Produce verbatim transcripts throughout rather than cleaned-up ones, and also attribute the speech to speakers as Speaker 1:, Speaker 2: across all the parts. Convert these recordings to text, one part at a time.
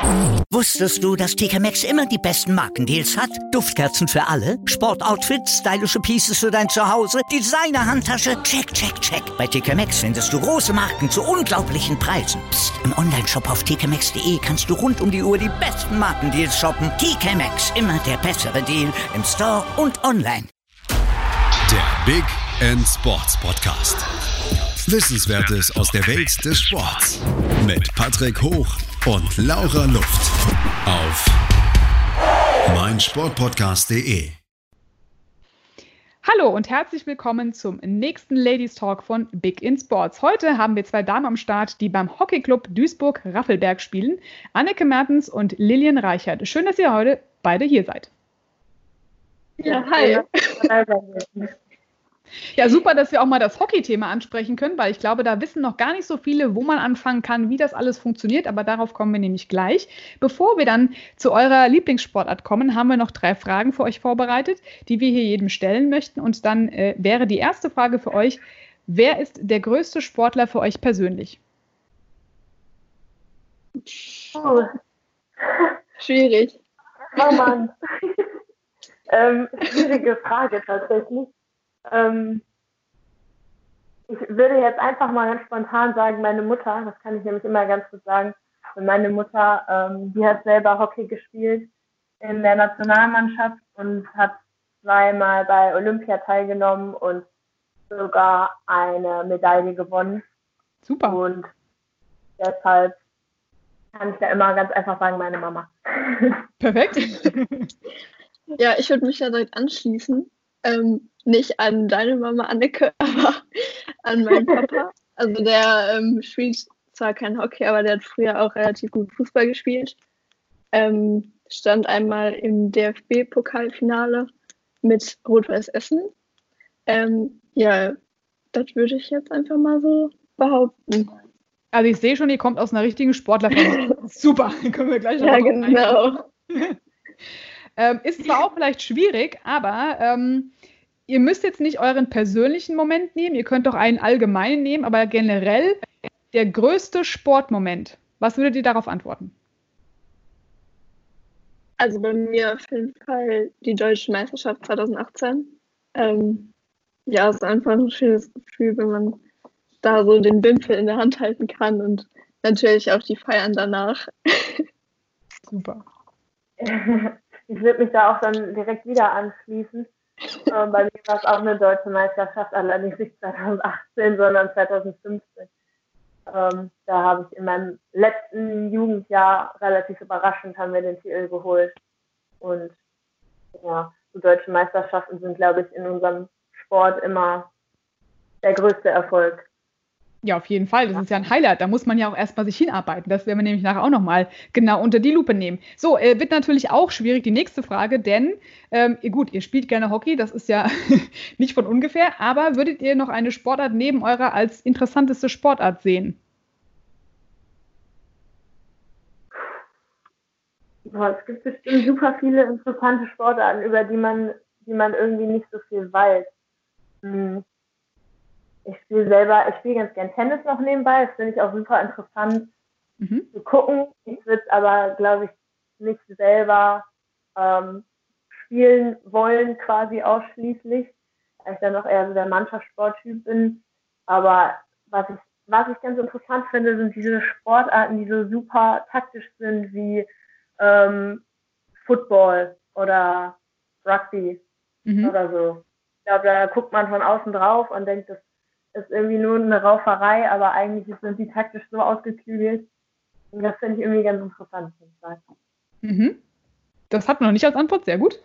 Speaker 1: Wusstest du, dass T K Maxx immer die besten Markendeals hat? Duftkerzen für alle, Sportoutfits, stylische Pieces für dein Zuhause, Designer-Handtasche, check, check, check. Bei T K Maxx findest du große Marken zu unglaublichen Preisen. Psst. Im Onlineshop auf t k maxx punkt d e kannst du rund um die Uhr die besten Markendeals shoppen. T K Maxx, immer der bessere Deal im Store und online.
Speaker 2: Der Big End Sports Podcast. Wissenswertes aus der Welt des Sports. Mit Patrick Hoch und Laura Luft. Auf meinsportpodcast punkt de.
Speaker 3: Hallo und herzlich willkommen zum nächsten Ladies Talk von Big in Sports. Heute haben wir zwei Damen am Start, die beim Hockeyclub Duisburg-Raffelberg spielen. Anneke Mertens und Lilian Reichert. Schön, dass ihr heute beide hier seid.
Speaker 4: Ja, hi.
Speaker 3: Ja, super, dass wir auch mal das Hockey-Thema ansprechen können, weil ich glaube, da wissen noch gar nicht so viele, wo man anfangen kann, wie das alles funktioniert, aber darauf kommen wir nämlich gleich. Bevor wir dann zu eurer Lieblingssportart kommen, haben wir noch drei Fragen für euch vorbereitet, die wir hier jedem stellen möchten, und dann äh, wäre die erste Frage für euch: Wer ist der größte Sportler für euch persönlich?
Speaker 4: Oh. Schwierig. Oh Mann. ähm, schwierige Frage tatsächlich. Ähm, ich würde jetzt einfach mal ganz spontan sagen, meine Mutter, das kann ich nämlich immer ganz gut sagen, und meine Mutter, ähm, die hat selber Hockey gespielt in der Nationalmannschaft und hat zweimal bei Olympia teilgenommen und sogar eine Medaille gewonnen.
Speaker 3: Super.
Speaker 4: Und deshalb kann ich da immer ganz einfach sagen, meine Mama.
Speaker 3: Perfekt.
Speaker 5: Ja, ich würde mich ja direkt anschließen. Ähm, nicht an deine Mama Anneke, aber an meinen Papa. Also der ähm, spielt zwar kein Hockey, aber der hat früher auch relativ gut Fußball gespielt. Ähm, stand einmal im D F B-Pokalfinale mit Rot-Weiß Essen. Ähm, ja, das würde ich jetzt einfach mal so behaupten.
Speaker 3: Also ich sehe schon, ihr kommt aus einer richtigen Sportlerfamilie. Super, dann können wir gleich noch
Speaker 5: Ja,
Speaker 3: drauf
Speaker 5: genau.
Speaker 3: ähm, ist zwar auch vielleicht schwierig, aber ähm, ihr müsst jetzt nicht euren persönlichen Moment nehmen, ihr könnt doch einen allgemeinen nehmen, aber generell der größte Sportmoment. Was würdet ihr darauf antworten?
Speaker 5: Also bei mir auf jeden Fall die Deutsche Meisterschaft zwanzig achtzehn. Ähm, ja, es ist einfach ein schönes Gefühl, wenn man da so den Wimpel in der Hand halten kann, und natürlich auch die Feiern danach.
Speaker 3: Super.
Speaker 4: Ich würde mich da auch dann direkt wieder anschließen. Ähm, bei mir war es auch eine deutsche Meisterschaft, allerdings nicht zwanzig achtzehn, sondern zwanzig fünfzehn. Ähm, da habe ich in meinem letzten Jugendjahr relativ überraschend haben wir den Titel geholt. Und ja, so deutsche Meisterschaften sind, glaube ich, in unserem Sport immer der größte Erfolg.
Speaker 3: Ja, auf jeden Fall. Das ist ja ein Highlight. Da muss man ja auch erstmal sich hinarbeiten. Das werden wir nämlich nachher auch nochmal genau unter die Lupe nehmen. So, äh, wird natürlich auch schwierig, die nächste Frage, denn, ähm, gut, ihr spielt gerne Hockey, das ist ja nicht von ungefähr, aber würdet ihr noch eine Sportart neben eurer als interessanteste Sportart sehen?
Speaker 4: Boah, es gibt bestimmt super viele interessante Sportarten, über die man, die man irgendwie nicht so viel weiß. Hm. Ich spiele selber, ich spiele ganz gern Tennis noch nebenbei, das finde ich auch super interessant mhm. zu gucken. Ich würde es aber, glaube ich, nicht selber ähm, spielen wollen, quasi ausschließlich, weil ich dann noch eher so der Mannschaftssporttyp bin. Aber was ich, was ich ganz interessant finde, sind diese Sportarten, die so super taktisch sind, wie ähm, Football oder Rugby mhm. oder so. Ich glaube, da guckt man von außen drauf und denkt, das ist irgendwie nur eine Rauferei, aber eigentlich sind die taktisch so ausgeklügelt. Und das finde ich irgendwie ganz interessant.
Speaker 3: Mhm. Das hat man noch nicht als Antwort, sehr gut.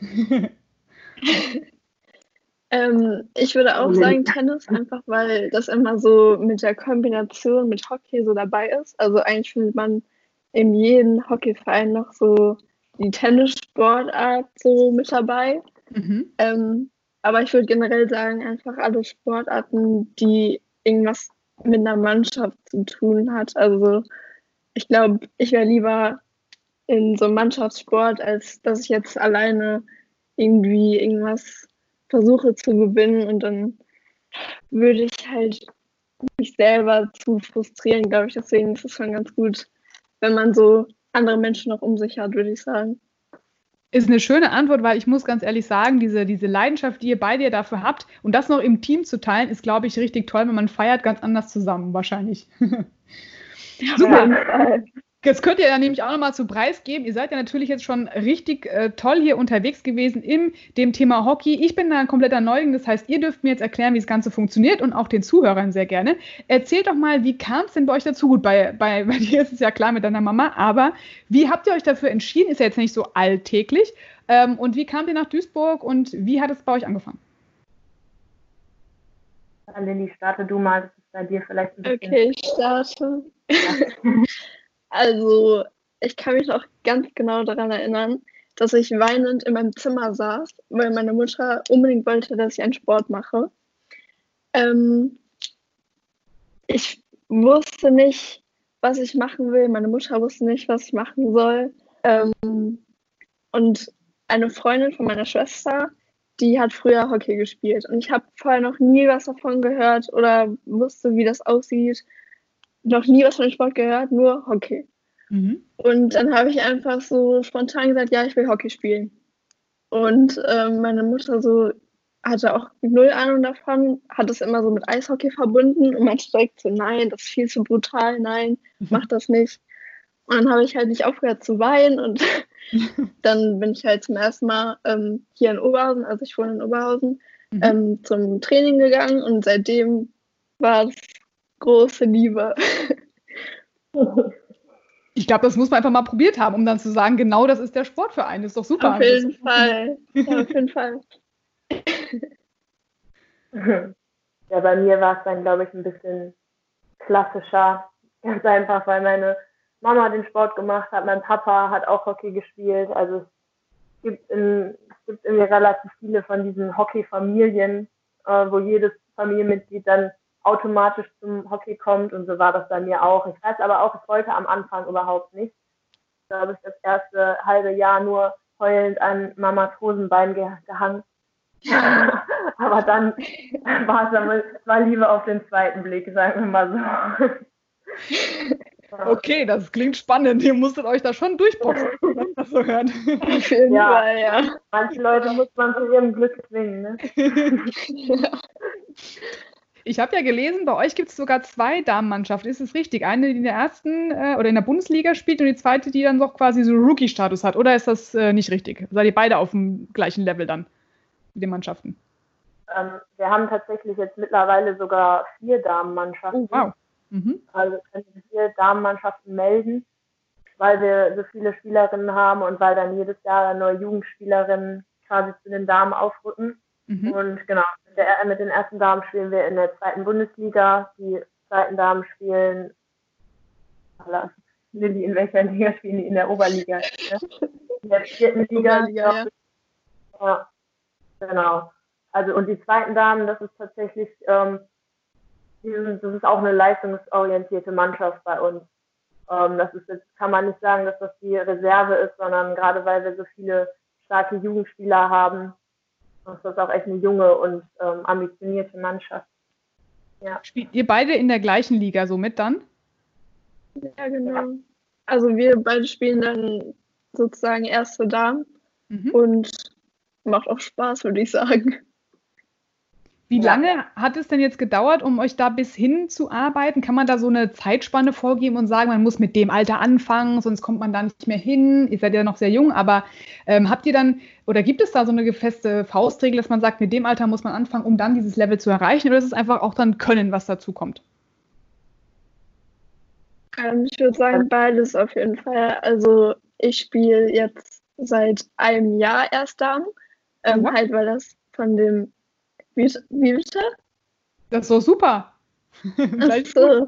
Speaker 5: ähm, ich würde auch sagen Tennis, einfach weil das immer so mit der Kombination mit Hockey so dabei ist. Also eigentlich findet man in jedem Hockeyverein noch so die Tennissportart so mit dabei. Mhm. Ähm, Aber ich würde generell sagen, einfach alle Sportarten, die irgendwas mit einer Mannschaft zu tun hat. Also ich glaube, ich wäre lieber in so einem Mannschaftssport, als dass ich jetzt alleine irgendwie irgendwas versuche zu gewinnen, und dann würde ich halt mich selber zu frustrieren, glaube ich. Deswegen ist es schon ganz gut, wenn man so andere Menschen noch um sich hat, würde ich sagen.
Speaker 3: Ist eine schöne Antwort, weil ich muss ganz ehrlich sagen, diese, diese Leidenschaft, die ihr beide dafür habt und das noch im Team zu teilen, ist, glaube ich, richtig toll, wenn man feiert ganz anders zusammen, wahrscheinlich. Super. Ja. Jetzt könnt ihr ja nämlich auch nochmal zu Preis geben. Ihr seid ja natürlich jetzt schon richtig äh, toll hier unterwegs gewesen in dem Thema Hockey. Ich bin da ein kompletter Neuling, das heißt, ihr dürft mir jetzt erklären, wie das Ganze funktioniert und auch den Zuhörern sehr gerne. Erzählt doch mal, wie kam es denn bei euch dazu? Gut, bei, bei, bei dir ist es ja klar mit deiner Mama, aber wie habt ihr euch dafür entschieden? Ist ja jetzt nicht so alltäglich. Ähm, und wie kamt ihr nach Duisburg und wie hat es bei euch angefangen?
Speaker 4: Lilly, starte du mal, das ist bei dir vielleicht ein bisschen...
Speaker 5: Okay, ich starte. Also, ich kann mich noch ganz genau daran erinnern, dass ich weinend in meinem Zimmer saß, weil meine Mutter unbedingt wollte, dass ich einen Sport mache. Ähm, ich wusste nicht, was ich machen will. Meine Mutter wusste nicht, was ich machen soll. Ähm, und eine Freundin von meiner Schwester, die hat früher Hockey gespielt. Und ich habe vorher noch nie was davon gehört oder wusste, wie das aussieht. Noch nie was von dem Sport gehört, nur Hockey. Mhm. Und dann habe ich einfach so spontan gesagt, ja, ich will Hockey spielen. Und ähm, meine Mutter so hatte auch null Ahnung davon, hat es immer so mit Eishockey verbunden und meinte direkt so, nein, das ist viel zu brutal, nein, mach das nicht. Und dann habe ich halt nicht aufgehört zu weinen und dann bin ich halt zum ersten Mal ähm, hier in Oberhausen, also ich wohne in Oberhausen, mhm. ähm, zum Training gegangen und seitdem war es große Liebe.
Speaker 3: Ich glaube, das muss man einfach mal probiert haben, um dann zu sagen, genau das ist der Sport für einen. Das ist doch super.
Speaker 5: Auf jeden Fall. Ja, auf jeden Fall.
Speaker 4: Ja, bei mir war es dann, glaube ich, ein bisschen klassischer. Ganz einfach, weil meine Mama den Sport gemacht hat, mein Papa hat auch Hockey gespielt. Also es gibt, in, es gibt irgendwie relativ viele von diesen Hockey-Familien, äh, wo jedes Familienmitglied dann automatisch zum Hockey kommt und so war das bei mir auch. Ich weiß aber auch, ich wollte am Anfang überhaupt nicht. Da habe ich das erste halbe Jahr nur heulend an Mamas Hosenbein ge- gehangen. Aber dann war es aber, war Liebe auf den zweiten Blick, sagen wir mal
Speaker 3: so. Okay, das klingt spannend. Ihr musstet euch da schon durchboxen, wenn man das so hört.
Speaker 5: Auf jeden
Speaker 4: ja.
Speaker 5: Fall, ja.
Speaker 4: Manche Leute muss man zu ihrem Glück zwingen, ne?
Speaker 3: Ja. Ich habe ja gelesen, bei euch gibt es sogar zwei Damenmannschaften. Ist es richtig? Eine, die in der ersten äh, oder in der Bundesliga spielt und die zweite, die dann noch quasi so Rookie-Status hat. Oder ist das äh, nicht richtig? Seid ihr beide auf dem gleichen Level dann mit den Mannschaften?
Speaker 4: Ähm, wir haben tatsächlich jetzt mittlerweile sogar vier Damenmannschaften.
Speaker 3: Oh, wow. Mhm.
Speaker 4: Also können wir vier Damenmannschaften melden, weil wir so viele Spielerinnen haben und weil dann jedes Jahr neue Jugendspielerinnen quasi zu den Damen aufrücken. Mhm. Und genau, mit, der, mit den ersten Damen spielen wir in der zweiten Bundesliga, die zweiten Damen spielen, Lilly, in welcher Liga spielen die? In der Oberliga. Ne? In der vierten Liga.
Speaker 5: Oberliga, ja.
Speaker 4: Ja, genau. Also und die zweiten Damen, das ist tatsächlich, ähm, das ist auch eine leistungsorientierte Mannschaft bei uns. Ähm, das ist jetzt, kann man nicht sagen, dass das die Reserve ist, sondern gerade weil wir so viele starke Jugendspieler haben, ist das auch echt eine junge und ähm, ambitionierte Mannschaft. Ja.
Speaker 3: Spielt ihr beide in der gleichen Liga somit dann?
Speaker 5: Ja, genau. Ja. Also wir beide spielen dann sozusagen erste Damen mhm. und macht auch Spaß, würde ich sagen.
Speaker 3: Wie lange hat es denn jetzt gedauert, um euch da bis hin zu arbeiten? Kann man da so eine Zeitspanne vorgeben und sagen, man muss mit dem Alter anfangen, sonst kommt man da nicht mehr hin? Ihr seid ja noch sehr jung, aber ähm, habt ihr dann, oder gibt es da so eine feste Faustregel, dass man sagt, mit dem Alter muss man anfangen, um dann dieses Level zu erreichen? Oder ist es einfach auch dann Können, was dazu kommt?
Speaker 5: Ähm, ich würde sagen, beides auf jeden Fall. Also ich spiele jetzt seit einem Jahr erst Damen, ähm, oh, halt weil das von dem Wie, wie bitte?
Speaker 3: Das ist so super.
Speaker 5: Ach so.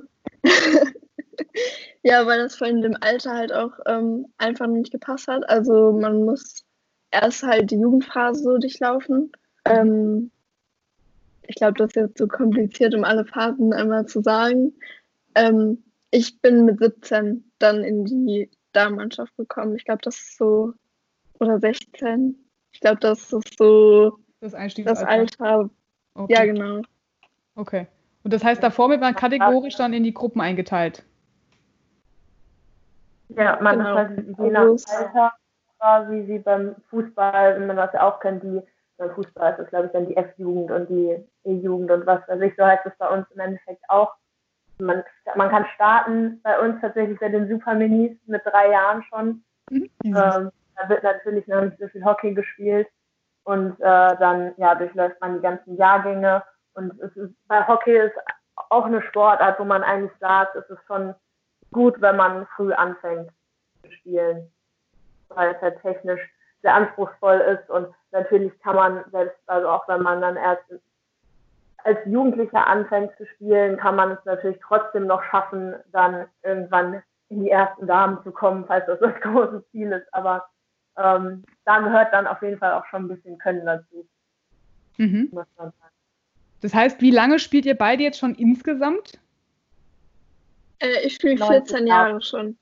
Speaker 5: Ja, weil das von dem Alter halt auch ähm, einfach nicht gepasst hat. Also man muss erst halt die Jugendphase so durchlaufen. Ähm, ich glaube, das ist jetzt so kompliziert, um alle Phasen einmal zu sagen. Ähm, ich bin mit siebzehn dann in die Damenmannschaft gekommen. Ich glaube, das ist so, oder sechzehn. Ich glaube, das ist so
Speaker 3: das Einstiegsalter.
Speaker 5: Das Alter. Okay. Ja, genau.
Speaker 3: Okay. Und das heißt, davor wird man kategorisch dann in die Gruppen eingeteilt?
Speaker 4: Ja, man
Speaker 5: Genau.
Speaker 4: ist halt je nach Alter quasi wie beim Fußball, wenn man das ja auch kennt, die beim Fußball ist das, glaube ich, dann die F-Jugend und die E-Jugend und was weiß ich, so heißt es bei uns im Endeffekt auch. Man, man kann starten bei uns tatsächlich bei den Superminis mit drei Jahren schon.
Speaker 3: Mhm.
Speaker 4: Ähm, da wird natürlich noch nicht so viel Hockey gespielt und äh, dann ja, durchläuft man die ganzen Jahrgänge und es ist, bei Hockey ist auch eine Sportart, wo man eigentlich sagt, es ist schon gut, wenn man früh anfängt zu spielen, weil es halt technisch sehr anspruchsvoll ist und natürlich kann man selbst, also auch wenn man dann erst als Jugendlicher anfängt zu spielen, kann man es natürlich trotzdem noch schaffen, dann irgendwann in die ersten Damen zu kommen, falls das das große Ziel ist. Aber ähm, da gehört dann auf jeden Fall auch schon ein bisschen Können dazu.
Speaker 3: Mhm.
Speaker 4: Muss man sagen.
Speaker 3: Das heißt, wie lange spielt ihr beide jetzt schon insgesamt?
Speaker 5: Äh, ich spiele vierzehn Jahre schon.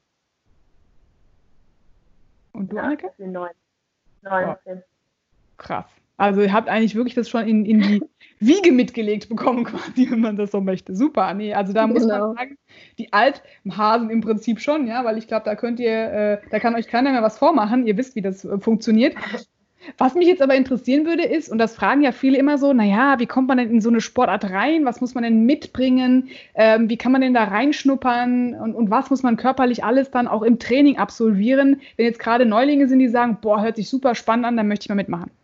Speaker 3: Und du,
Speaker 4: Ja,
Speaker 3: Anneke?
Speaker 4: ich bin neun, neunzehn.
Speaker 3: Krass. Also ihr habt eigentlich wirklich das schon in, in die Wiege mitgelegt bekommen, quasi, wenn man das so möchte. Super. Nee, also da muss
Speaker 5: Genau.
Speaker 3: man sagen, die Althasen im Prinzip schon, ja, weil ich glaube, da könnt ihr, äh, da kann euch keiner mehr was vormachen. Ihr wisst, wie das äh, funktioniert. Was mich jetzt aber interessieren würde ist, und das fragen ja viele immer so, naja, wie kommt man denn in so eine Sportart rein? Was muss man denn mitbringen? Ähm, wie kann man denn da reinschnuppern? Und, und was muss man körperlich alles dann auch im Training absolvieren? Wenn jetzt gerade Neulinge sind, die sagen, boah, hört sich super spannend an, dann möchte ich mal mitmachen.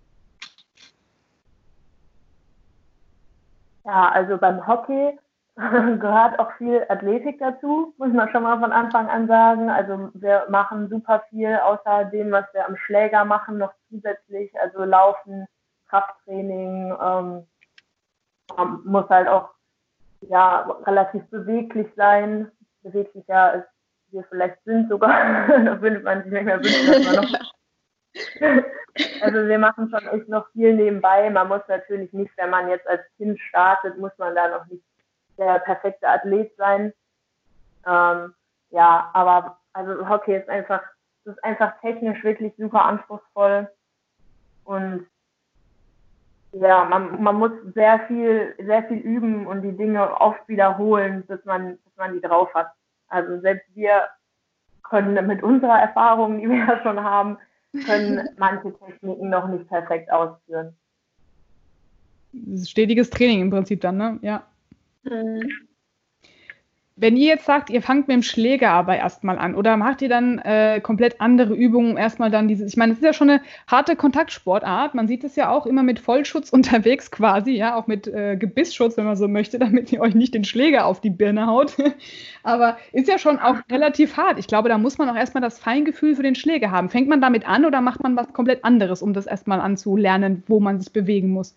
Speaker 4: Ja, also beim Hockey gehört auch viel Athletik dazu, muss man schon mal von Anfang an sagen. Also wir machen super viel außer dem, was wir am Schläger machen, noch zusätzlich. Also Laufen, Krafttraining, ähm, man muss halt auch ja, relativ beweglich sein. Beweglicher als wir vielleicht sind sogar. Da würde man sich nicht mehr wünschen, dass man noch... Also wir machen schon echt noch viel nebenbei. Man muss natürlich nicht, wenn man jetzt als Kind startet, muss man da noch nicht der perfekte Athlet sein. Ähm, ja, aber also Hockey ist einfach, das ist einfach technisch wirklich super anspruchsvoll und ja, man, man muss sehr viel, sehr viel üben und die Dinge oft wiederholen, bis man, bis man die drauf hat. Also selbst wir können mit unserer Erfahrung, die wir ja schon haben, können manche Techniken noch nicht perfekt ausführen.
Speaker 3: Das ist stetiges Training im Prinzip dann, ne? Ja.
Speaker 5: Mhm.
Speaker 3: Wenn ihr jetzt sagt, ihr fangt mit dem Schläger aber erstmal an oder macht ihr dann äh, komplett andere Übungen, erstmal dann dieses, ich meine, es ist ja schon eine harte Kontaktsportart, man sieht es ja auch immer mit Vollschutz unterwegs quasi, ja, auch mit äh, Gebissschutz, wenn man so möchte, damit ihr euch nicht den Schläger auf die Birne haut, aber ist ja schon auch relativ hart. Ich glaube, da muss man auch erstmal das Feingefühl für den Schläger haben. Fängt man damit an oder macht man was komplett anderes, um das erstmal anzulernen, wo man sich bewegen muss?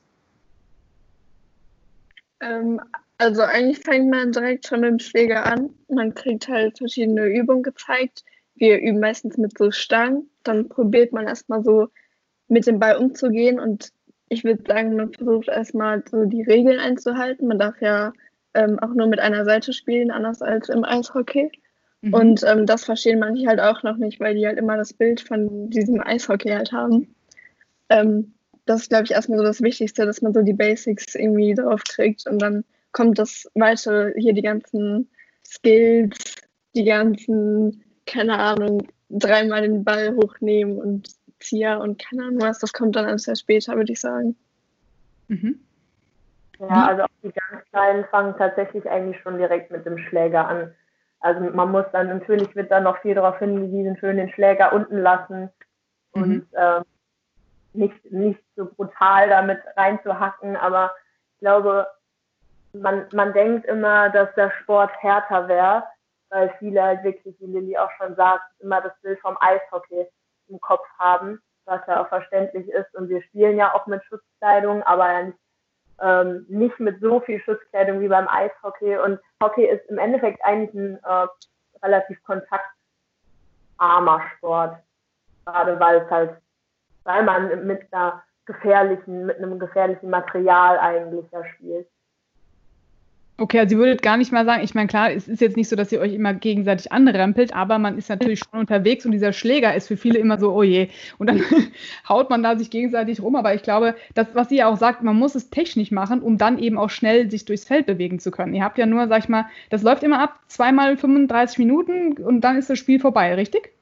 Speaker 5: Ähm, also eigentlich fängt man direkt schon mit dem Schläger an. Man kriegt halt verschiedene Übungen gezeigt. Wir üben meistens mit so Stangen. Dann probiert man erstmal so mit dem Ball umzugehen und ich würde sagen, man versucht erstmal so die Regeln einzuhalten. Man darf ja ähm, auch nur mit einer Seite spielen, anders als im Eishockey.
Speaker 3: Mhm.
Speaker 5: Und ähm, das verstehen manche halt auch noch nicht, weil die halt immer das Bild von diesem Eishockey halt haben. Ähm, das ist, glaube ich, erstmal so das Wichtigste, dass man so die Basics irgendwie drauf kriegt und dann kommt das weitere, hier die ganzen Skills, die ganzen, keine Ahnung, dreimal den Ball hochnehmen und Zieher und keine Ahnung was, das kommt dann alles sehr später, würde ich sagen.
Speaker 3: Mhm.
Speaker 4: Ja, also auch die ganz Kleinen fangen tatsächlich eigentlich schon direkt mit dem Schläger an. Also man muss dann, natürlich wird dann noch viel darauf hingewiesen, schön den Schläger unten lassen und
Speaker 3: Mhm.
Speaker 4: ähm, nicht, nicht so brutal damit reinzuhacken, aber ich glaube, man, man denkt immer, dass der Sport härter wäre, weil viele halt wirklich, wie Lilly auch schon sagt, immer das Bild vom Eishockey im Kopf haben, was ja auch verständlich ist. Und wir spielen ja auch mit Schutzkleidung, aber ja nicht, ähm, nicht mit so viel Schutzkleidung wie beim Eishockey. Und Hockey ist im Endeffekt eigentlich ein äh, relativ kontaktarmer Sport, gerade weil es halt, weil man mit einer gefährlichen, mit einem gefährlichen Material eigentlich ja spielt.
Speaker 3: Okay, also ihr würdet gar nicht mal sagen, ich meine, klar, es ist jetzt nicht so, dass ihr euch immer gegenseitig anrempelt, aber man ist natürlich schon unterwegs und dieser Schläger ist für viele immer so, oh je, und dann haut man da sich gegenseitig rum, aber ich glaube, das, was ihr auch sagt, man muss es technisch machen, um dann eben auch schnell sich durchs Feld bewegen zu können. Ihr habt ja nur, sag ich mal, das läuft immer ab, zweimal fünfunddreißig Minuten und dann ist das Spiel vorbei, richtig?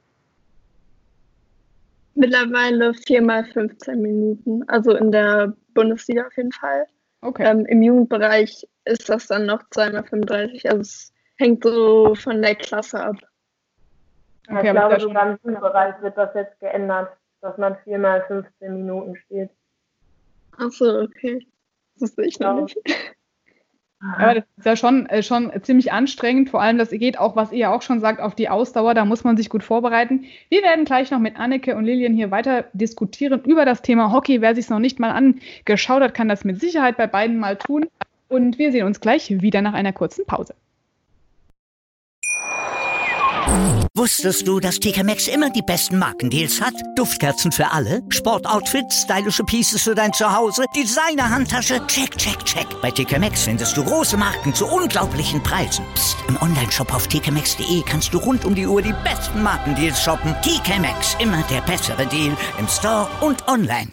Speaker 5: Mittlerweile viermal fünfzehn Minuten, also in der Bundesliga auf jeden Fall.
Speaker 3: Okay.
Speaker 5: Ähm, Im Jugendbereich ist das dann noch zweimal fünfunddreißig, also es hängt so von der Klasse ab.
Speaker 4: Okay, ich glaube, sogar im Jugendbereich wird das jetzt geändert, dass man viermal fünfzehn Minuten spielt.
Speaker 5: Achso, okay. Das wusste ich noch nicht.
Speaker 3: Aber das ist ja schon, äh, schon ziemlich anstrengend, vor allem das geht auch, was ihr auch schon sagt, auf die Ausdauer, da muss man sich gut vorbereiten. Wir werden gleich noch mit Anneke und Lilian hier weiter diskutieren über das Thema Hockey. Wer sich es noch nicht mal angeschaut hat, kann das mit Sicherheit bei beiden mal tun. Und wir sehen uns gleich wieder nach einer kurzen Pause.
Speaker 1: Wusstest du, dass T K Maxx immer die besten Markendeals hat? Duftkerzen für alle, Sportoutfits, stylische Pieces für dein Zuhause, Designer-Handtasche, check, check, check. Bei T K Maxx findest du große Marken zu unglaublichen Preisen. Psst. Im Onlineshop auf t k maxx punkt d e kannst du rund um die Uhr die besten Markendeals shoppen. T K Maxx, immer der bessere Deal im Store und online.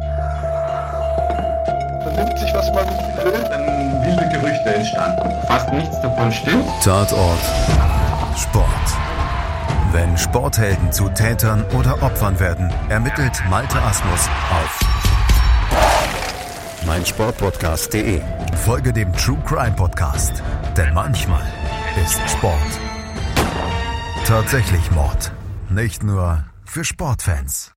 Speaker 6: Vernimmt sich, was man will, dann wilde Gerüchte entstanden. Fast nichts davon stimmt.
Speaker 2: Tatort Sport. Wenn Sporthelden zu Tätern oder Opfern werden, ermittelt Malte Asmus auf meinsportpodcast punkt de. Folge dem True Crime Podcast, denn manchmal ist Sport tatsächlich Mord. Nicht nur für Sportfans.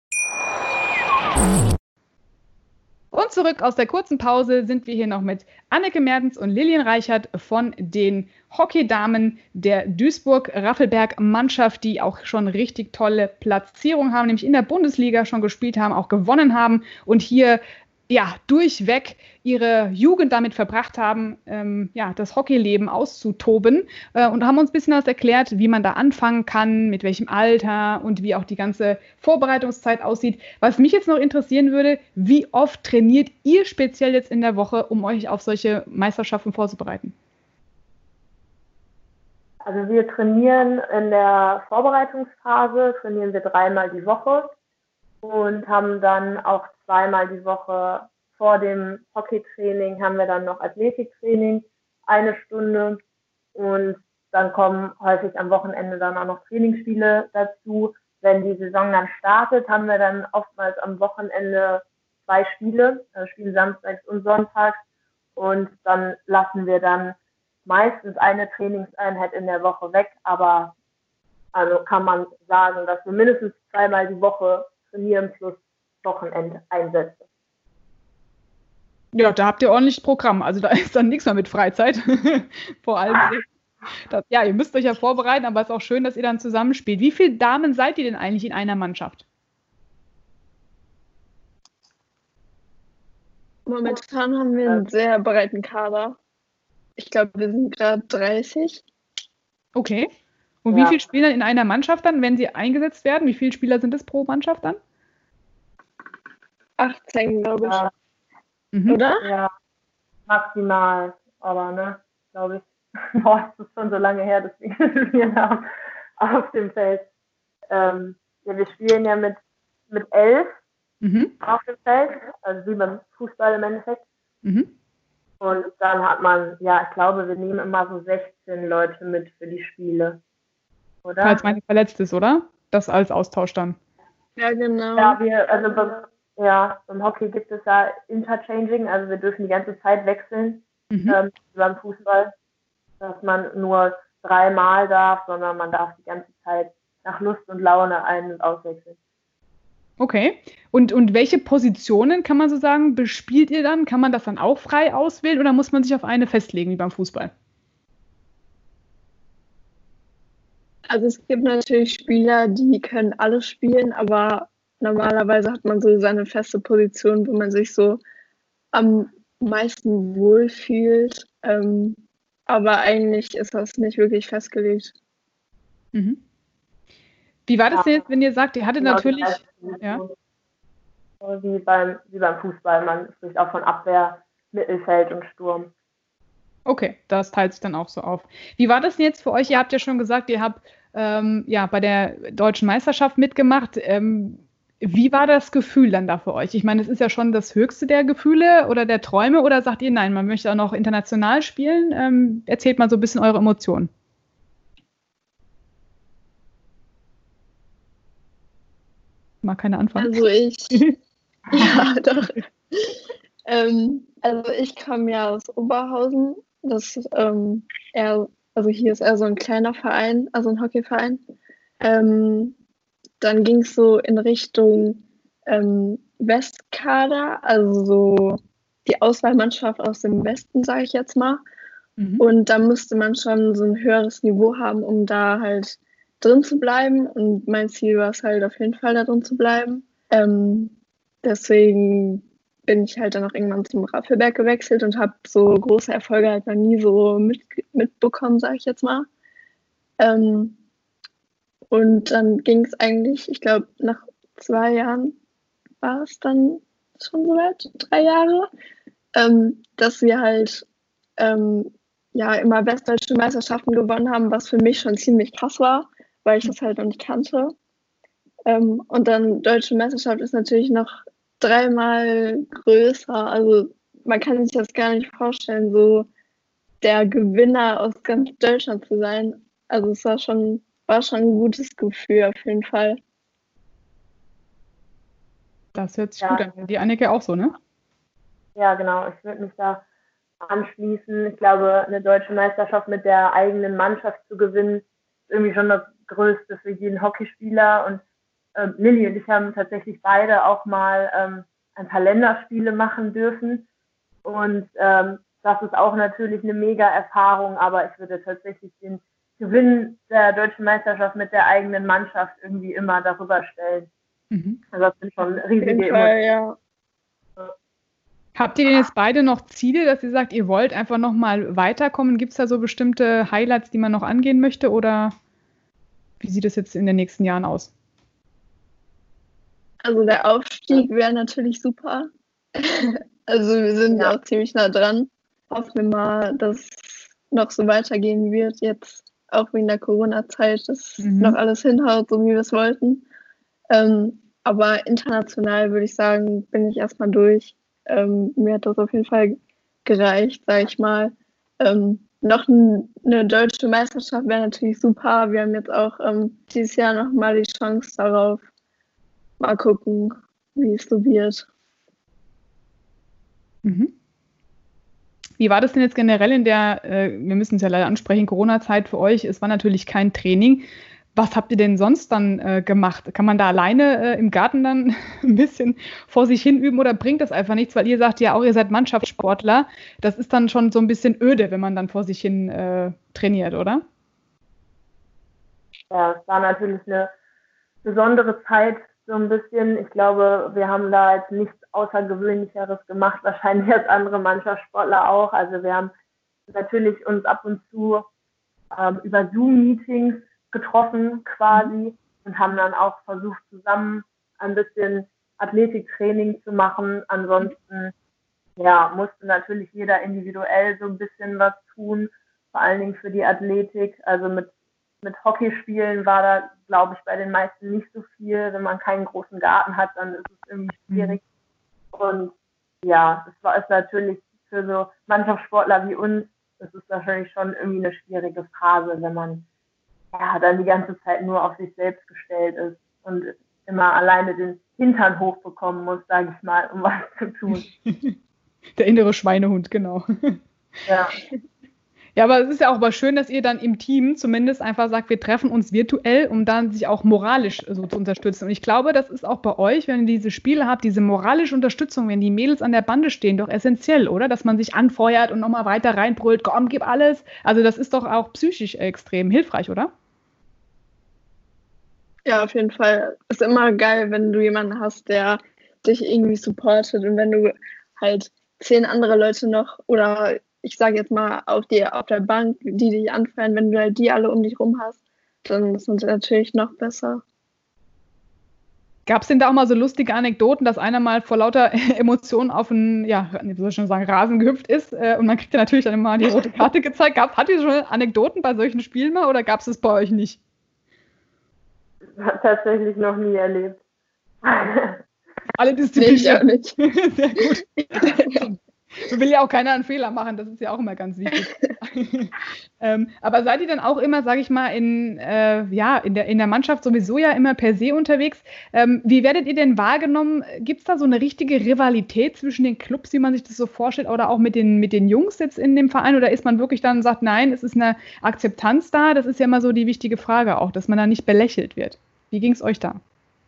Speaker 3: Und zurück aus der kurzen Pause sind wir hier noch mit Anneke Mertens und Lilian Reichert von den Hockeydamen der Duisburg-Raffelberg-Mannschaft, die auch schon richtig tolle Platzierungen haben, nämlich in der Bundesliga schon gespielt haben, auch gewonnen haben und hier ja durchweg ihre Jugend damit verbracht haben, ähm, ja, das Hockeyleben auszutoben äh, und haben uns ein bisschen was erklärt, wie man da anfangen kann, mit welchem Alter und wie auch die ganze Vorbereitungszeit aussieht. Was mich jetzt noch interessieren würde, wie oft trainiert ihr speziell jetzt in der Woche, um euch auf solche Meisterschaften vorzubereiten?
Speaker 4: Also wir trainieren in der Vorbereitungsphase, trainieren wir dreimal die Woche und haben dann auch zweimal die Woche vor dem Hockeytraining haben wir dann noch Athletiktraining, eine Stunde und dann kommen häufig am Wochenende dann auch noch Trainingsspiele dazu. Wenn die Saison dann startet, haben wir dann oftmals am Wochenende zwei Spiele, also spielen samstags und sonntags und dann lassen wir dann meistens eine Trainingseinheit in der Woche weg, aber also kann man sagen, dass wir mindestens zweimal die Woche trainieren plus Wochenendeinsätze.
Speaker 3: Ja, da habt ihr ordentlich Programm. Also da ist dann nichts mehr mit Freizeit. Vor allem, das, ja, ihr müsst euch ja vorbereiten, aber es ist auch schön, dass ihr dann zusammenspielt. Wie viele Damen seid ihr denn eigentlich in einer Mannschaft?
Speaker 5: Momentan haben wir einen sehr breiten Kader. Ich glaube, wir sind gerade dreißig.
Speaker 3: Okay. Und
Speaker 4: Ja.
Speaker 3: wie viele Spieler in einer Mannschaft dann, wenn sie eingesetzt werden? Wie viele Spieler sind es pro Mannschaft dann?
Speaker 5: achtzehn, glaube ich.
Speaker 4: Ja,
Speaker 3: Mhm.
Speaker 5: Oder?
Speaker 4: ja, maximal, aber ne, glaube ich. Boah, es ist schon so lange her, dass wir gespielt haben auf dem Feld. Ähm, ja, wir spielen ja mit, mit elf
Speaker 3: Mhm.
Speaker 4: auf dem Feld, also wie beim Fußball im Endeffekt.
Speaker 3: Mhm.
Speaker 4: Und dann hat man, ja, ich glaube, wir nehmen immer so sechzehn Leute mit für die Spiele. Oder?
Speaker 3: Falls meine verletzt ist, oder? Das als Austausch dann.
Speaker 5: Ja, genau.
Speaker 4: Ja, wir, also beim, ja, beim Hockey gibt es ja Interchanging, also wir dürfen die ganze Zeit wechseln,
Speaker 3: Mhm.
Speaker 4: ähm, wie beim Fußball, dass man nur dreimal darf, sondern man darf die ganze Zeit nach Lust und Laune ein- und auswechseln.
Speaker 3: Okay. Und, und welche Positionen, kann man so sagen, bespielt ihr dann? Kann man das dann auch frei auswählen oder muss man sich auf eine festlegen, wie beim Fußball?
Speaker 5: Also es gibt natürlich Spieler, die können alles spielen, aber normalerweise hat man so seine feste Position, wo man sich so am meisten wohlfühlt. Ähm, aber eigentlich ist das nicht wirklich festgelegt.
Speaker 3: Mhm. Wie war das denn jetzt, wenn ihr sagt, ihr hattet
Speaker 4: Genau,
Speaker 3: natürlich...
Speaker 4: das heißt,
Speaker 3: ja.
Speaker 4: Wie beim, wie beim Fußball, man spricht auch von Abwehr, Mittelfeld und Sturm.
Speaker 3: Okay, das teilt sich dann auch so auf. Wie war das denn jetzt für euch? Ihr habt ja schon gesagt, ihr habt ähm, ja bei der deutschen Meisterschaft mitgemacht. Ähm, wie war das Gefühl dann da für euch? Ich meine, es ist ja schon das höchste der Gefühle oder der Träume, oder sagt ihr, nein, man möchte auch noch international spielen? Ähm, erzählt mal so ein bisschen eure Emotionen. Mag keine Antwort.
Speaker 5: Also ich, ja doch. ähm, also ich komme ja aus Oberhausen. Das ist ähm, eher, also hier ist eher so ein kleiner Verein, also ein Hockeyverein. Ähm, dann ging es so in Richtung ähm, Westkader, also so die Auswahlmannschaft aus dem Westen, sage ich jetzt mal. Mhm. Und da musste man schon so ein höheres Niveau haben, um da halt drin zu bleiben. Und mein Ziel war es halt auf jeden Fall, da drin zu bleiben. Ähm, deswegen bin ich halt dann auch irgendwann zum Raffelberg gewechselt und habe so große Erfolge halt noch nie so mit, mitbekommen, sage ich jetzt mal. Ähm, und dann ging es eigentlich, ich glaube, nach zwei Jahren war es dann schon soweit, drei Jahre, ähm, dass wir halt ähm, ja immer westdeutsche Meisterschaften gewonnen haben, was für mich schon ziemlich krass war, weil ich das halt noch nicht kannte. Ähm, und dann deutsche Meisterschaft ist natürlich noch dreimal größer. Also man kann sich das gar nicht vorstellen, so der Gewinner aus ganz Deutschland zu sein. Also es war schon, war schon ein gutes Gefühl auf jeden Fall.
Speaker 3: Das hört sich ja gut an. Die Anneke auch so, ne?
Speaker 4: Ja, genau. Ich würde mich da anschließen. Ich glaube, eine deutsche Meisterschaft mit der eigenen Mannschaft zu gewinnen, ist irgendwie schon das Größte für jeden Hockeyspieler. Und ähm, Lilly und ich haben tatsächlich beide auch mal ähm, ein paar Länderspiele machen dürfen. Und ähm, das ist auch natürlich eine mega Erfahrung, aber ich würde tatsächlich den Gewinn der deutschen Meisterschaft mit der eigenen Mannschaft irgendwie immer darüber stellen. Mhm. Also das sind schon riesige Emotionen. Ja.
Speaker 3: Habt ihr denn jetzt beide noch Ziele, dass ihr sagt, ihr wollt einfach noch mal weiterkommen? Gibt es da so bestimmte Highlights, die man noch angehen möchte, oder wie sieht es jetzt in den nächsten Jahren aus?
Speaker 5: Also der Aufstieg wäre natürlich super. Also wir sind ja auch ziemlich nah dran. Hoffen wir mal, dass es noch so weitergehen wird, jetzt auch wegen der Corona-Zeit, dass mhm. noch alles hinhaut, so wie wir es wollten. Ähm, aber international würde ich sagen, bin ich erstmal durch. Ähm, mir hat das auf jeden Fall gereicht, sage ich mal. Ähm, noch n- eine deutsche Meisterschaft wäre natürlich super. Wir haben jetzt auch ähm, dieses Jahr nochmal die Chance darauf. Mal gucken, wie es so wird.
Speaker 3: Mhm. Wie war das denn jetzt generell in der, äh, wir müssen es ja leider ansprechen, Corona-Zeit für euch? Es war natürlich kein Training. Was habt ihr denn sonst dann äh, gemacht? Kann man da alleine äh, im Garten dann ein bisschen vor sich hin üben, oder bringt das einfach nichts? Weil ihr sagt ja auch, ihr seid Mannschaftssportler. Das ist dann schon so ein bisschen öde, wenn man dann vor sich hin äh, trainiert, oder?
Speaker 4: Ja, es war natürlich eine besondere Zeit, so ein bisschen. Ich glaube, wir haben da jetzt nichts Außergewöhnlicheres gemacht, wahrscheinlich als andere Mannschaftssportler auch. Also wir haben natürlich uns ab und zu ähm, über Zoom-Meetings getroffen quasi und haben dann auch versucht, zusammen ein bisschen Athletiktraining zu machen. Ansonsten ja, musste natürlich jeder individuell so ein bisschen was tun, vor allen Dingen für die Athletik. Also mit, mit Hockeyspielen war da, glaube ich, bei den meisten nicht so viel. Wenn man keinen großen Garten hat, dann ist es irgendwie schwierig. Mhm. Und ja, das war es natürlich für so Mannschaftssportler wie uns, das ist wahrscheinlich schon irgendwie eine schwierige Phase, wenn man ja, dann die ganze Zeit nur auf sich selbst gestellt ist und immer alleine den Hintern hochbekommen muss, sage ich mal, um was zu tun.
Speaker 3: Der innere Schweinehund, genau.
Speaker 4: Ja.
Speaker 3: Ja, aber es ist ja auch mal schön, dass ihr dann im Team zumindest einfach sagt, wir treffen uns virtuell, um dann sich auch moralisch so zu unterstützen. Und ich glaube, das ist auch bei euch, wenn ihr diese Spiele habt, diese moralische Unterstützung, wenn die Mädels an der Bande stehen, doch essentiell, oder? Dass man sich anfeuert und nochmal weiter reinbrüllt, komm, gib alles. Also das ist doch auch psychisch extrem hilfreich, oder?
Speaker 5: Ja, auf jeden Fall. Ist immer geil, wenn du jemanden hast, der dich irgendwie supportet, und wenn du halt zehn andere Leute noch, oder ich sage jetzt mal auf, die, auf der Bank, die dich anfeuern, wenn du halt die alle um dich rum hast, dann ist es natürlich noch besser.
Speaker 3: Gab es denn da auch mal so lustige Anekdoten, dass einer mal vor lauter Emotionen auf einen, ja, wie soll ich schon sagen, Rasen gehüpft ist äh, und man kriegt ja natürlich dann immer die rote Karte gezeigt. Gab, hat ihr schon Anekdoten bei solchen Spielen mal oder gab es das bei euch nicht?
Speaker 4: Hat tatsächlich noch nie erlebt.
Speaker 3: Alle Disziplinen.
Speaker 5: Nee, ich auch nicht.
Speaker 3: Sehr gut. Du will ja auch keiner einen Fehler machen, das ist ja auch immer ganz wichtig. ähm, aber seid ihr dann auch immer, sage ich mal, in, äh, ja, in, der, in der Mannschaft sowieso ja immer per se unterwegs? Ähm, wie werdet ihr denn wahrgenommen? Gibt es da so eine richtige Rivalität zwischen den Clubs, wie man sich das so vorstellt, oder auch mit den, mit den Jungs jetzt in dem Verein? Oder ist man wirklich dann und sagt, nein, es ist eine Akzeptanz da? Das ist ja immer so die wichtige Frage auch, dass man da nicht belächelt wird. Wie ging es euch da?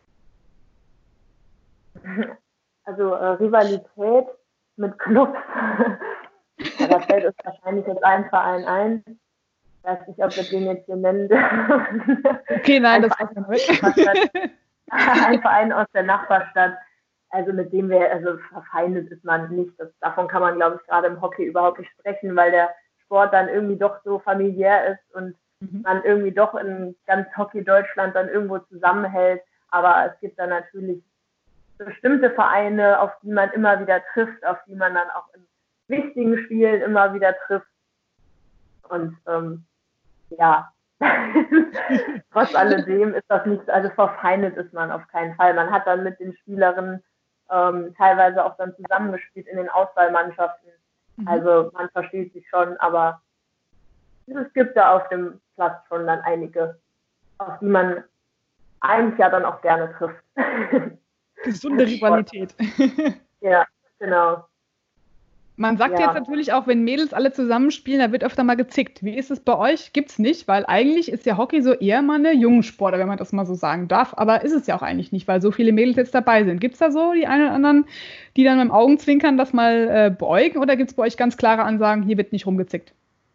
Speaker 4: Also äh, Rivalität mit Clubs. Ja, da fällt uns wahrscheinlich jetzt ein Verein ein. Ich weiß nicht, ob wir den jetzt hier nennen dürfen.
Speaker 3: Okay, nein,
Speaker 4: ein
Speaker 3: das
Speaker 4: Verein,
Speaker 3: war's nicht.
Speaker 4: ein Verein aus der Nachbarstadt, also mit dem wir, also verfeindet ist man nicht. Das, davon kann man, glaube ich, gerade im Hockey überhaupt nicht sprechen, weil der Sport dann irgendwie doch so familiär ist und mhm. man irgendwie doch in ganz Hockey-Deutschland dann irgendwo zusammenhält. Aber es gibt dann natürlich bestimmte Vereine, auf die man immer wieder trifft, auf die man dann auch in wichtigen Spielen immer wieder trifft. Und ähm, ja, trotz alledem ist das nichts, also verfeindet ist man auf keinen Fall. Man hat dann mit den Spielerinnen ähm, teilweise auch dann zusammengespielt in den Auswahlmannschaften. Mhm. Also man versteht sich schon, aber es gibt da auf dem Platz schon dann einige, auf die man eigentlich ja dann auch gerne trifft.
Speaker 3: Gesunde Rivalität.
Speaker 4: Ja, genau.
Speaker 3: Man sagt
Speaker 4: ja.
Speaker 3: jetzt natürlich auch, wenn Mädels alle zusammenspielen, da wird öfter mal gezickt. Wie ist es bei euch? Gibt's nicht, weil eigentlich ist ja Hockey so eher mal eine Jungensportler, wenn man das mal so sagen darf. Aber ist es ja auch eigentlich nicht, weil so viele Mädels jetzt dabei sind. Gibt es da so die einen oder anderen, die dann mit dem Augenzwinkern das mal äh, beäugen? Oder gibt es bei euch ganz klare Ansagen, hier wird nicht rumgezickt?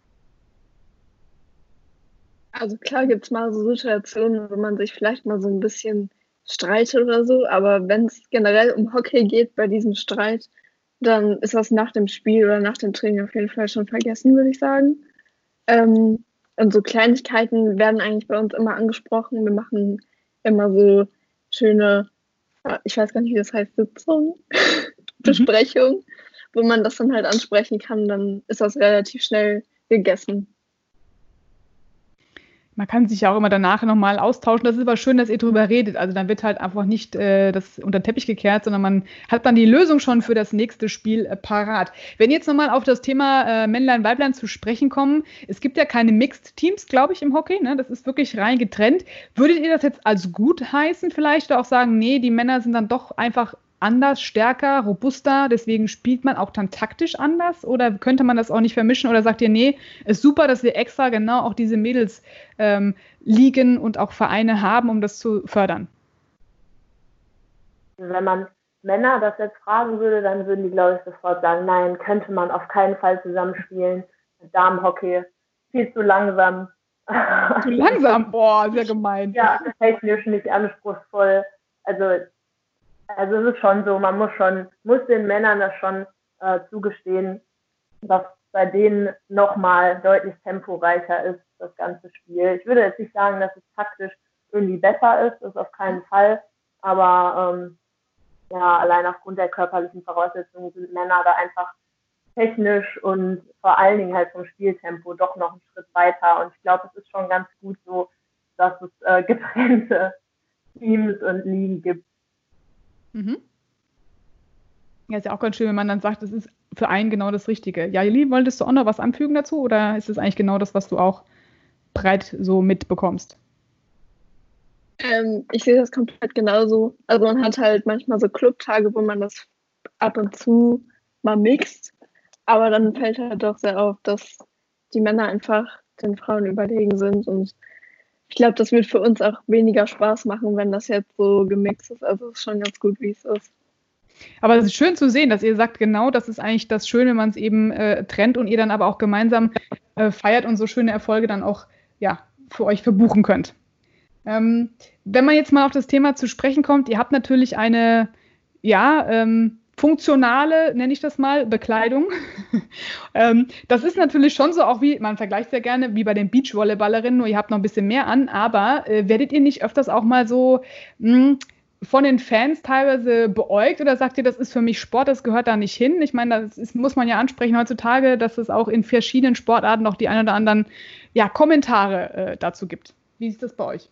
Speaker 5: Also klar gibt es mal so Situationen, wo man sich vielleicht mal so ein bisschen streitet oder so, aber wenn es generell um Hockey geht bei diesem Streit, dann ist das nach dem Spiel oder nach dem Training auf jeden Fall schon vergessen, würde ich sagen. Ähm, und so Kleinigkeiten werden eigentlich bei uns immer angesprochen. Wir machen immer so schöne, ich weiß gar nicht, wie das heißt, Sitzungen, Besprechungen, wo man das dann halt ansprechen kann, dann ist das relativ schnell gegessen.
Speaker 3: Man kann sich ja auch immer danach nochmal austauschen. Das ist aber schön, dass ihr drüber redet. Also dann wird halt einfach nicht äh, das unter den Teppich gekehrt, sondern man hat dann die Lösung schon für das nächste Spiel äh, parat. Wenn jetzt nochmal auf das Thema äh, Männlein, Weiblein zu sprechen kommen, es gibt ja keine Mixed-Teams, glaube ich, im Hockey. Ne? Das ist wirklich rein getrennt. Würdet ihr das jetzt als gut heißen vielleicht oder auch sagen, nee, die Männer sind dann doch einfach anders, stärker, robuster, deswegen spielt man auch dann taktisch anders oder könnte man das auch nicht vermischen oder sagt ihr, nee, ist super, dass wir extra genau auch diese Mädels ähm, ligen und auch Vereine haben, um das zu fördern?
Speaker 4: Wenn man Männer das jetzt fragen würde, dann würden die, glaube ich, sofort sagen, nein, könnte man auf keinen Fall zusammenspielen. Damenhockey, viel zu langsam.
Speaker 3: Zu langsam? Boah, sehr gemein.
Speaker 4: Ja, technisch nicht anspruchsvoll. Also Also es ist schon so, man muss schon, muss den Männern das schon äh, zugestehen, dass bei denen nochmal deutlich temporeicher ist, das ganze Spiel. Ich würde jetzt nicht sagen, dass es taktisch irgendwie besser ist, das ist auf keinen Fall, aber ähm, ja, allein aufgrund der körperlichen Voraussetzungen sind Männer da einfach technisch und vor allen Dingen halt vom Spieltempo doch noch einen Schritt weiter und ich glaube, es ist schon ganz gut so, dass es äh, getrennte Teams und Ligen gibt.
Speaker 3: Mhm. Ja, ist ja auch ganz schön, wenn man dann sagt, das ist für einen genau das Richtige. Ja, Jeli, wolltest du auch noch was anfügen dazu oder ist es eigentlich genau das, was du auch breit so mitbekommst?
Speaker 5: Ähm, ich sehe das komplett genauso. Also man hat halt manchmal so Clubtage, wo man das ab und zu mal mixt, aber dann fällt halt doch sehr auf, dass die Männer einfach den Frauen überlegen sind und ich glaube, das wird für uns auch weniger Spaß machen, wenn das jetzt so gemixt ist. Also es ist schon ganz gut, wie es ist.
Speaker 3: Aber es ist schön zu sehen, dass ihr sagt, genau, das ist eigentlich das Schöne, wenn man es eben äh, trennt und ihr dann aber auch gemeinsam äh, feiert und so schöne Erfolge dann auch ja, für euch verbuchen könnt. Ähm, wenn man jetzt mal auf das Thema zu sprechen kommt, ihr habt natürlich eine, ja, ähm, funktionale, nenne ich das mal, Bekleidung. ähm, das ist natürlich schon so, auch wie, man vergleicht sehr gerne, wie bei den Beachvolleyballerinnen, nur ihr habt noch ein bisschen mehr an, aber äh, werdet ihr nicht öfters auch mal so, mh, von den Fans teilweise beäugt oder sagt ihr, das ist für mich Sport, das gehört da nicht hin? Ich meine, das ist, muss man ja ansprechen heutzutage, dass es auch in verschiedenen Sportarten noch die ein oder anderen ja, Kommentare äh, dazu gibt. Wie ist das bei euch?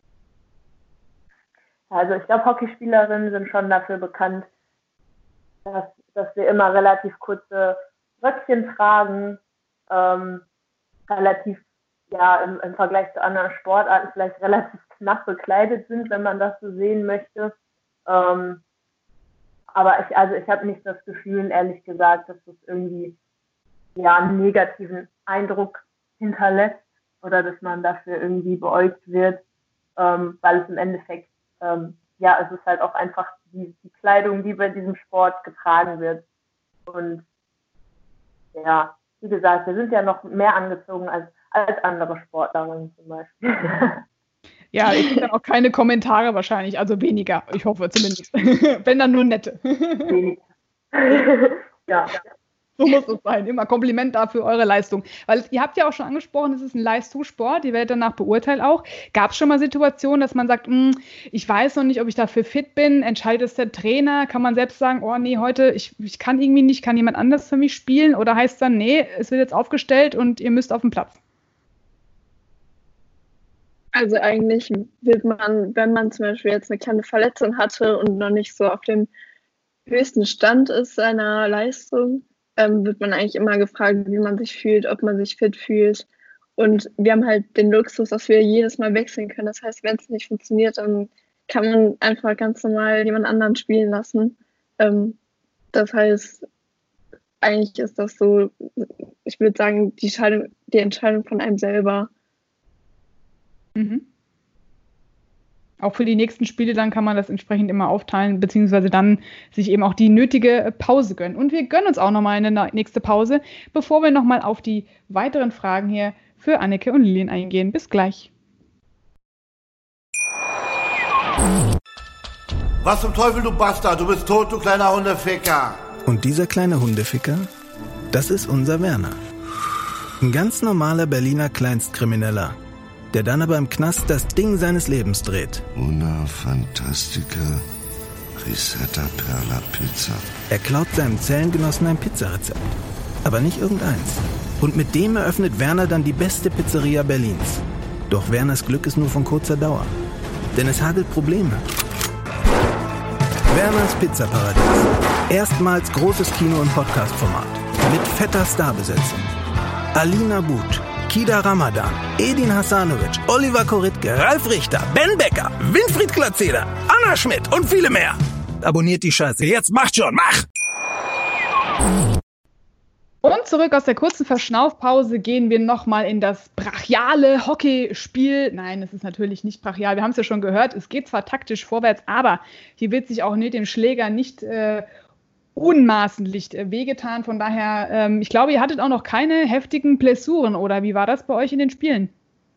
Speaker 4: Also ich glaube, Hockeyspielerinnen sind schon dafür bekannt, dass, dass wir immer relativ kurze Röckchen tragen, ähm, relativ, ja, im, im Vergleich zu anderen Sportarten vielleicht relativ knapp bekleidet sind, wenn man das so sehen möchte. Ähm, aber ich, also ich habe nicht das Gefühl, ehrlich gesagt, dass das irgendwie ja, einen negativen Eindruck hinterlässt oder dass man dafür irgendwie beäugt wird, ähm, weil es im Endeffekt, ähm, ja, es ist halt auch einfach die, die Kleidung, die bei diesem Sport getragen wird. Und ja, wie gesagt, wir sind ja noch mehr angezogen als, als andere Sportlerinnen zum Beispiel.
Speaker 3: Ja, ich kriege dann auch keine Kommentare wahrscheinlich, also weniger, ich hoffe zumindest. Wenn dann nur nette.
Speaker 4: Weniger. Ja.
Speaker 3: So muss es sein. Immer Kompliment dafür eure Leistung. Weil ihr habt ja auch schon angesprochen, es ist ein Leistungssport, ihr werdet danach beurteilt auch. Gab es schon mal Situationen, dass man sagt, ich weiß noch nicht, ob ich dafür fit bin, entscheidet es der Trainer? Kann man selbst sagen, oh nee, heute, ich, ich kann irgendwie nicht, kann jemand anders für mich spielen? Oder heißt es dann, nee, es wird jetzt aufgestellt und ihr müsst auf den Platz?
Speaker 5: Also eigentlich wird man, wenn man zum Beispiel jetzt eine kleine Verletzung hatte und noch nicht so auf dem höchsten Stand ist seiner Leistung, ähm, wird man eigentlich immer gefragt, wie man sich fühlt, ob man sich fit fühlt. Und wir haben halt den Luxus, dass wir jedes Mal wechseln können. Das heißt, wenn es nicht funktioniert, dann kann man einfach ganz normal jemand anderen spielen lassen. Ähm, das heißt, eigentlich ist das so, ich würde sagen, die Entscheidung, die Entscheidung von einem selber.
Speaker 3: Mhm. Auch für die nächsten Spiele, dann kann man das entsprechend immer aufteilen, beziehungsweise dann sich eben auch die nötige Pause gönnen. Und wir gönnen uns auch nochmal eine nächste Pause, bevor wir nochmal auf die weiteren Fragen hier für Anneke und Lilian eingehen. Bis gleich.
Speaker 7: Was zum Teufel, du Bastard? Du bist tot, du kleiner Hundeficker.
Speaker 8: Und dieser kleine Hundeficker, das ist unser Werner. Ein ganz normaler Berliner Kleinstkrimineller, der dann aber im Knast das Ding seines Lebens dreht.
Speaker 7: Una Fantastica Risetta Perla Pizza.
Speaker 8: Er klaut seinem Zellengenossen ein Pizzarezept. Aber nicht irgendeins. Und mit dem eröffnet Werner dann die beste Pizzeria Berlins. Doch Werners Glück ist nur von kurzer Dauer. Denn es hagelt Probleme. Werners Pizzaparadies. Erstmals großes Kino- und Podcast-Format. Mit fetter Starbesetzung. Alina But, Kida Ramadan, Edin Hasanovic, Oliver Koritke, Ralf Richter, Ben Becker, Winfried Glatzeder, Anna Schmidt und viele mehr. Abonniert die Scheiße. Jetzt macht schon, mach!
Speaker 3: Und zurück aus der kurzen Verschnaufpause gehen wir nochmal in das brachiale Hockeyspiel. Nein, es ist natürlich nicht brachial. Wir haben es ja schon gehört. Es geht zwar taktisch vorwärts, aber hier wird sich auch mit dem Schläger nicht äh, unmaßentlich äh, wehgetan. Von daher, ähm, ich glaube, ihr hattet auch noch keine heftigen Blessuren, oder wie war das bei euch in den Spielen?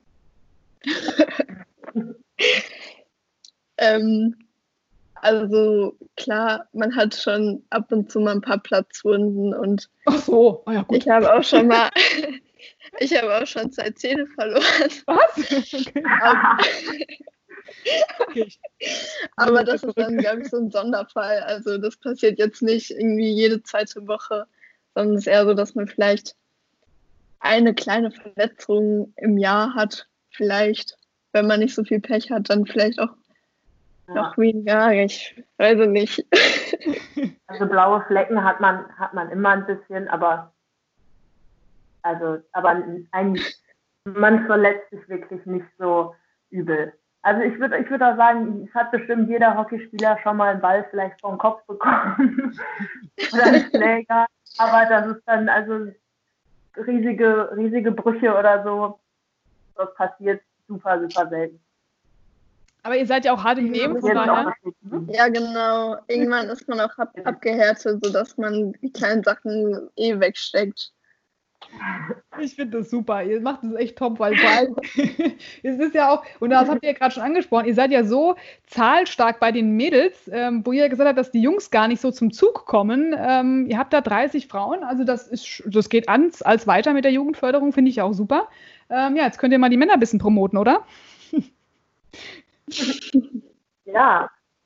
Speaker 5: ähm, also klar, man hat schon ab und zu mal ein paar Platzwunden und
Speaker 3: Ach so, oh ja, gut.
Speaker 5: ich habe auch schon mal, ich habe auch schon zwei Zähne verloren.
Speaker 3: Was? Okay.
Speaker 5: Aber,
Speaker 3: Okay.
Speaker 5: aber das ist dann, glaube ich, so ein Sonderfall. Also das passiert jetzt nicht irgendwie jede zweite Woche, sondern es ist eher so, dass man vielleicht eine kleine Verletzung im Jahr hat. Vielleicht, wenn man nicht so viel Pech hat, dann vielleicht auch
Speaker 4: Ja.
Speaker 5: noch weniger. Ich weiß es nicht.
Speaker 4: Also blaue Flecken hat man, hat man immer ein bisschen, aber also, aber eigentlich, man verletzt sich wirklich nicht so übel. Also ich würde ich würd auch sagen, es hat bestimmt jeder Hockeyspieler schon mal einen Ball vielleicht vom Kopf bekommen oder einen Schläger, aber das ist dann also riesige, riesige Brüche oder so, das passiert super, super selten.
Speaker 3: Aber ihr seid ja auch hart im Nehmen, von
Speaker 4: Jetzt
Speaker 3: daher.
Speaker 4: auch-
Speaker 5: Ja, genau. Irgendwann ist man auch ab abgehärtet, sodass man die kleinen Sachen eh wegsteckt.
Speaker 3: Ich finde das super. Ihr macht es echt top, weil vor allem, es ist ja auch, und das habt ihr ja gerade schon angesprochen, ihr seid ja so zahlstark bei den Mädels, ähm, wo ihr gesagt habt, dass die Jungs gar nicht so zum Zug kommen. Ähm, ihr habt da dreißig Frauen, also das ist, das geht ans, als weiter mit der Jugendförderung, finde ich auch super. Ähm, ja, jetzt könnt ihr mal die Männer ein bisschen promoten, oder?
Speaker 4: Ja,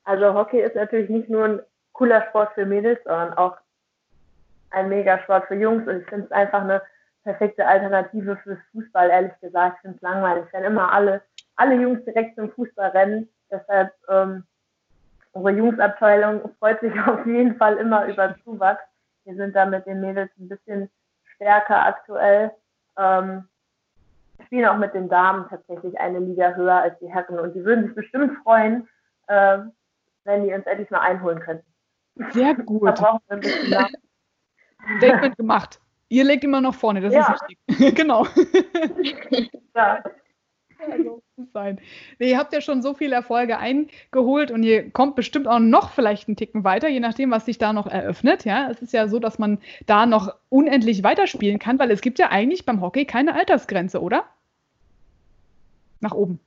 Speaker 4: Also Hockey ist natürlich nicht nur ein cooler Sport für Mädels, sondern auch ein Megasport für Jungs. Und ich finde es einfach eine perfekte Alternative fürs Fußball, ehrlich gesagt. Ich finde es langweilig, wenn immer alle, alle Jungs direkt zum Fußball rennen. Deshalb ähm, unsere Jungsabteilung freut sich auf jeden Fall immer über Zuwachs. Wir sind da mit den Mädels ein bisschen stärker aktuell. Ähm, wir spielen auch mit den Damen tatsächlich eine Liga höher als die Herren. Und die würden sich bestimmt freuen, äh, wenn die uns endlich mal einholen könnten.
Speaker 3: Sehr gut.
Speaker 4: Da brauchen wir ein bisschen nach.
Speaker 3: Statement gemacht. Ihr legt immer noch vorne, das
Speaker 4: Ja.
Speaker 3: ist wichtig. Genau.
Speaker 4: Ja.
Speaker 3: Ja, so muss es sein. Nee, ihr habt ja schon so viele Erfolge eingeholt und ihr kommt bestimmt auch noch vielleicht einen Ticken weiter, je nachdem, was sich da noch eröffnet. Ja, es ist ja so, dass man da noch unendlich weiterspielen kann, weil es gibt ja eigentlich beim Hockey keine Altersgrenze, oder? Nach oben.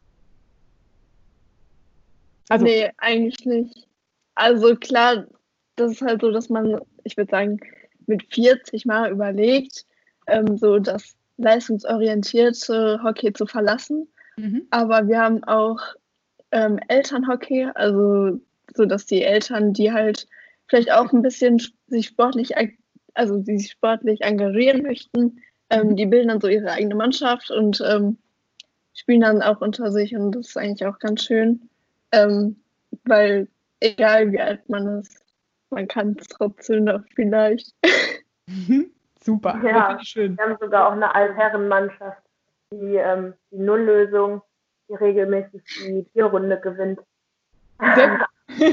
Speaker 3: Also,
Speaker 5: Nee, eigentlich nicht. Also klar, das ist halt so, dass man, ich würde sagen, mit vierzig Mal überlegt, ähm, so das leistungsorientierte Hockey zu verlassen.
Speaker 3: mhm.
Speaker 5: Aber wir haben auch ähm, Elternhockey, also so, dass die Eltern, die halt vielleicht auch ein bisschen sch- sich sportlich, eng- also die sich sportlich engagieren möchten, ähm, die bilden dann so ihre eigene Mannschaft und ähm, spielen dann auch unter sich und das ist eigentlich auch ganz schön, ähm, weil egal wie alt man ist, man kann es trotzdem noch vielleicht.
Speaker 3: Super,
Speaker 4: Ja.
Speaker 3: das finde ich schön.
Speaker 4: Wir haben sogar auch eine Altherrenmannschaft, die ähm, die Nulllösung, die regelmäßig die Tierrunde gewinnt.
Speaker 3: Sehr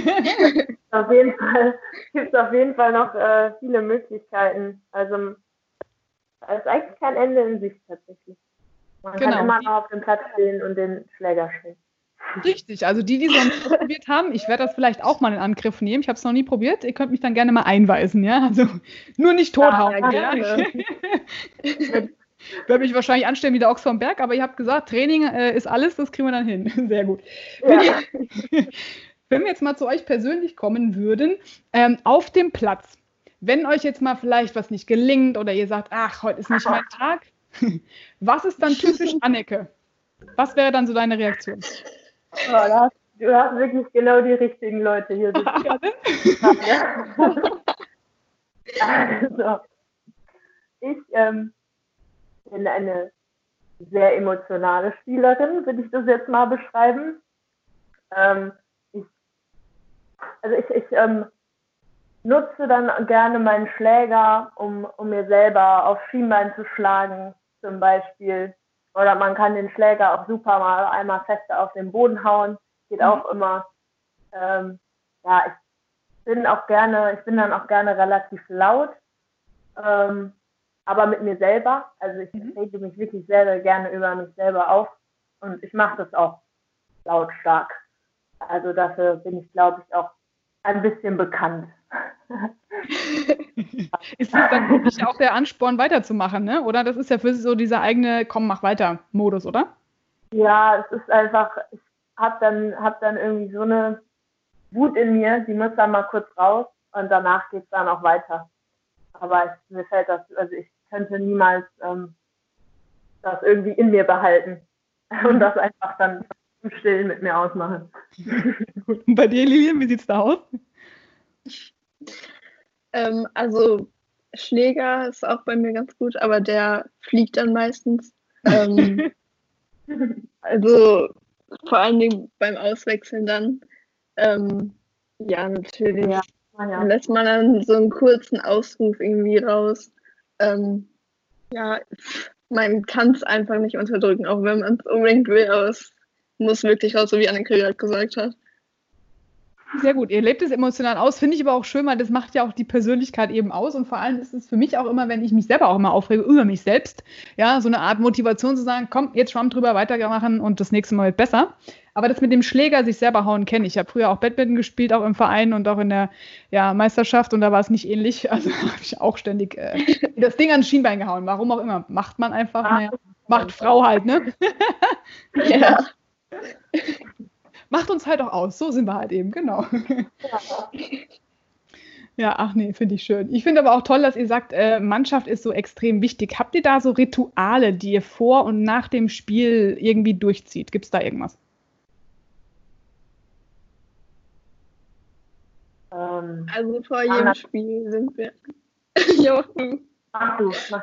Speaker 4: Auf jeden Fall gibt es auf jeden Fall noch äh, viele Möglichkeiten. Also da ist eigentlich kein Ende in Sicht tatsächlich. Man
Speaker 3: Genau.
Speaker 4: kann immer noch auf dem Platz stehen und den Schläger schwingen.
Speaker 3: Richtig, also die, die es noch nicht probiert haben, ich werde das vielleicht auch mal in Angriff nehmen. Ich habe es noch nie probiert. Ihr könnt mich dann gerne mal einweisen, ja. Also nur nicht tothauen.
Speaker 5: Ja,
Speaker 3: Ja,
Speaker 5: gerne.
Speaker 3: Werde mich wahrscheinlich anstellen wie der Ochs vom Berg, aber ihr habt gesagt, Training äh, ist alles, das kriegen wir dann hin. Sehr gut. Wenn,
Speaker 4: Ja.
Speaker 3: ihr, wenn wir jetzt mal zu euch persönlich kommen würden, ähm, auf dem Platz, wenn euch jetzt mal vielleicht was nicht gelingt oder ihr sagt, ach, heute ist nicht mein Tag, was ist dann typisch Anneke? Was wäre dann so deine Reaktion?
Speaker 4: Oh, da hast, du hast wirklich genau die richtigen Leute hier sitzen.
Speaker 3: Ja, ne?
Speaker 4: Also, ich ähm, bin eine sehr emotionale Spielerin, würde ich das jetzt mal beschreiben. Ähm, ich, also ich, ich ähm, nutze dann gerne meinen Schläger, um, um mir selber aufs Schienbein zu schlagen, zum Beispiel. Oder man kann den Schläger auch super mal einmal fester auf den Boden hauen. Geht auch immer. Ähm, ja, ich bin auch gerne, ich bin dann auch gerne relativ laut. Ähm, aber mit mir selber. Also ich rede mich wirklich sehr, sehr gerne über mich selber auf. Und ich mache das auch lautstark. Also dafür bin ich, glaube ich, auch ein bisschen bekannt.
Speaker 3: Ist es dann wirklich auch der Ansporn, weiterzumachen, ne? Oder das ist ja für sie so dieser eigene Komm, mach weiter Modus, oder?
Speaker 4: Ja, es ist einfach, ich habe dann, hab dann irgendwie so eine Wut in mir, die muss dann mal kurz raus und danach geht es dann auch weiter. Aber ich, mir fällt das, also ich könnte niemals ähm, das irgendwie in mir behalten und das einfach dann im Stillen mit mir ausmachen.
Speaker 3: Gut. Und bei dir, Lilian, wie sieht's da aus?
Speaker 5: Ähm, also Schläger ist auch bei mir ganz gut, aber der fliegt dann meistens. Ähm, also vor allen Dingen beim Auswechseln dann. Ähm, ja, natürlich.
Speaker 4: Ja, ja.
Speaker 5: Dann lässt man dann so einen kurzen Ausruf irgendwie raus. Ähm, ja, man kann es einfach nicht unterdrücken, auch wenn man es unbedingt will, aber es muss wirklich raus, so wie Anneke gerade gesagt hat.
Speaker 3: Sehr gut, ihr lebt es emotional aus, finde ich aber auch schön, weil das macht ja auch die Persönlichkeit eben aus und vor allem ist es für mich auch immer, wenn ich mich selber auch immer aufrege, über mich selbst, ja, so eine Art Motivation zu sagen, komm, jetzt Schwamm drüber, weitermachen und das nächste Mal wird besser. Aber das mit dem Schläger sich selber hauen kenne ich. Ich habe früher auch Badminton gespielt, auch im Verein und auch in der ja, Meisterschaft und da war es nicht ähnlich. Also habe ich auch ständig äh, das Ding ans Schienbein gehauen, warum auch immer. Macht man einfach, naja, macht Frau halt, ne?
Speaker 5: Ja.
Speaker 3: Macht uns halt auch aus, so sind wir halt eben, genau. Ja, ach nee, finde ich schön. Ich finde aber auch toll, dass ihr sagt, äh, Mannschaft ist so extrem wichtig. Habt ihr da so Rituale, die ihr vor und nach dem Spiel irgendwie durchzieht? Gibt es da irgendwas?
Speaker 5: Also vor jedem Spiel sind wir. Jochen.
Speaker 4: Ach du, mach.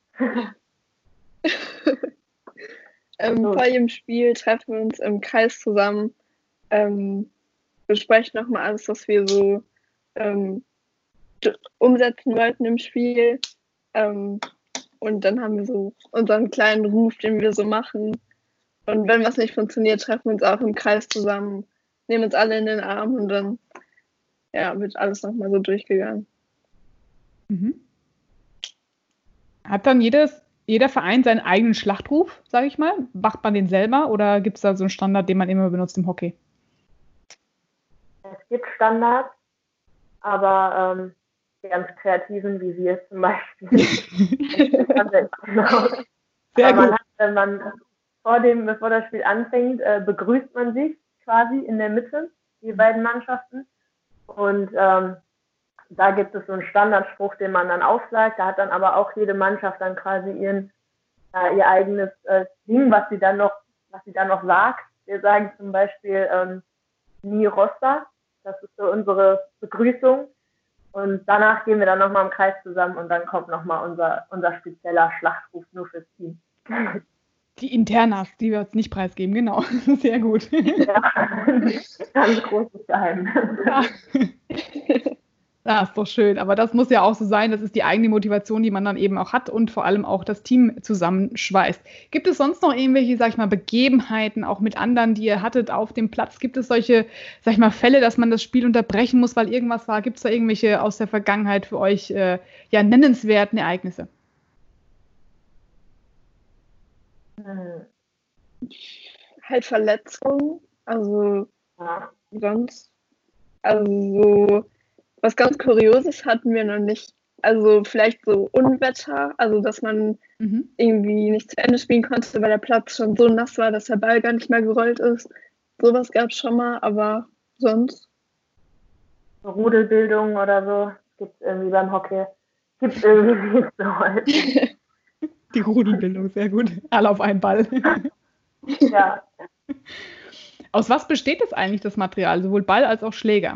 Speaker 5: ähm,
Speaker 4: So.
Speaker 5: Vor jedem Spiel treffen wir uns im Kreis zusammen, ähm, besprechen nochmal alles, was wir so ähm, d- umsetzen wollten im Spiel. Ähm, und dann haben wir so unseren kleinen Ruf, den wir so machen. Und wenn was nicht funktioniert, treffen wir uns auch im Kreis zusammen, nehmen uns alle in den Arm und dann ja, wird alles nochmal so durchgegangen.
Speaker 3: Mhm. Hat dann jedes, jeder Verein seinen eigenen Schlachtruf, sage ich mal? Macht man den selber oder gibt es da so einen Standard, den man immer benutzt im Hockey?
Speaker 4: Es gibt Standards, aber ähm, die ganz kreativen, wie wir zum Beispiel. Genau.
Speaker 3: Sehr
Speaker 4: Aber man
Speaker 3: gut.
Speaker 4: hat, wenn man vor dem, bevor das Spiel anfängt, äh, begrüßt man sich quasi in der Mitte, die beiden Mannschaften. Und ähm, da gibt es so einen Standardspruch, den man dann aufsagt. Da hat dann aber auch jede Mannschaft dann quasi ihren, äh, ihr eigenes äh, Ding, was sie dann noch, was sie dann noch sagt. Wir sagen zum Beispiel ähm, Ni Rosta. Das ist so unsere Begrüßung. Und danach gehen wir dann nochmal im Kreis zusammen und dann kommt nochmal unser, unser spezieller Schlachtruf nur fürs Team.
Speaker 3: Die Internas, die wir jetzt nicht preisgeben, genau. Sehr gut.
Speaker 4: Ja, ganz großes Geheimnis.
Speaker 3: Ja. Das ist doch schön, aber das muss ja auch so sein, das ist die eigene Motivation, die man dann eben auch hat und vor allem auch das Team zusammenschweißt. Gibt es sonst noch irgendwelche, sag ich mal, Begebenheiten, auch mit anderen, die ihr hattet auf dem Platz? Gibt es solche, sag ich mal, Fälle, dass man das Spiel unterbrechen muss, weil irgendwas war? Gibt es da irgendwelche aus der Vergangenheit für euch, äh, ja, nennenswerten Ereignisse?
Speaker 4: Hm.
Speaker 5: Halt Verletzungen, also
Speaker 4: Ja.
Speaker 5: sonst, also so was ganz Kurioses hatten wir noch nicht. Also vielleicht so Unwetter, also dass man
Speaker 3: Mhm.
Speaker 5: irgendwie nicht zu Ende spielen konnte, weil der Platz schon so nass war, dass der Ball gar nicht mehr gerollt ist. Sowas gab es schon mal, aber sonst.
Speaker 4: Rudelbildung oder so gibt es irgendwie beim Hockey. Gibt es irgendwie nicht so häufig.
Speaker 3: Die Rudelbildung, sehr gut. Alle auf einen Ball.
Speaker 4: Ja.
Speaker 3: Aus was besteht das eigentlich, das Material, sowohl Ball als auch Schläger?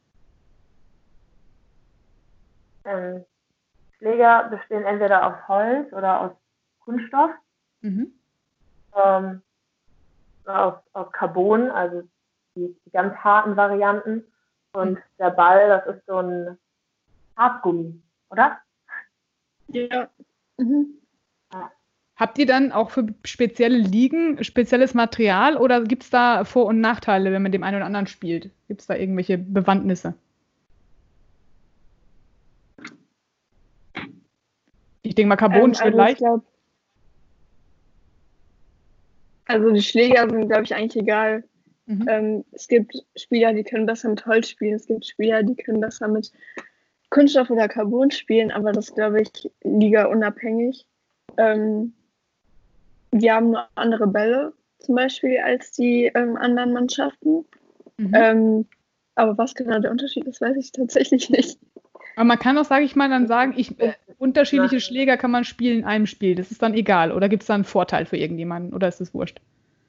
Speaker 4: Ähm, Schläger bestehen entweder aus Holz oder aus Kunststoff,
Speaker 3: Mhm.
Speaker 4: ähm, aus, aus Carbon, also die, die ganz harten Varianten. Und der Ball, das ist so ein Hartgummi, oder?
Speaker 5: Ja. Mhm.
Speaker 3: Habt ihr dann auch für spezielle Ligen spezielles Material oder gibt es da Vor- und Nachteile, wenn man dem einen oder anderen spielt? Gibt es da irgendwelche Bewandtnisse? Ich denke mal, Carbon
Speaker 5: Ähm,
Speaker 3: schön
Speaker 5: also, ich
Speaker 3: leicht.
Speaker 5: glaub, also die Schläger sind, glaube ich, eigentlich egal.
Speaker 3: Mhm.
Speaker 5: Ähm, es gibt Spieler, die können besser mit Holz spielen. Es gibt Spieler, die können besser mit Kunststoff oder Carbon spielen, aber das glaube ich liga unabhängig. Ähm, wir haben nur andere Bälle zum Beispiel als die ähm, anderen Mannschaften.
Speaker 3: Mhm.
Speaker 5: Ähm, aber was genau der Unterschied ist, weiß ich tatsächlich nicht.
Speaker 3: Aber man kann auch, sage ich mal, dann sagen, ich, äh, unterschiedliche Schläger kann man spielen in einem Spiel. Das ist dann egal. Oder gibt es da einen Vorteil für irgendjemanden? Oder ist das wurscht?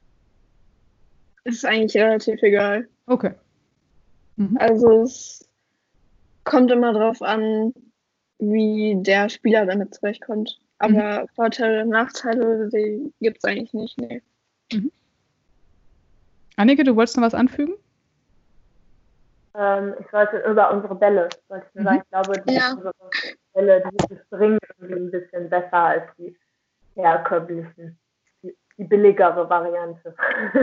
Speaker 5: Es ist eigentlich relativ egal.
Speaker 3: Okay. Mhm.
Speaker 5: Also es kommt immer drauf an, wie der Spieler damit zurechtkommt. Aber Vorteile und Nachteile, die gibt es eigentlich nicht. Nee.
Speaker 3: Anneke, du wolltest noch was anfügen?
Speaker 4: Ähm, ich wollte über unsere Bälle, wollte ich nur
Speaker 3: Mhm.
Speaker 4: sagen, ich glaube, die,
Speaker 5: Ja.
Speaker 4: unsere Bälle, die sind dringend irgendwie ein bisschen besser als die herkömmlichen, die, die billigere Variante.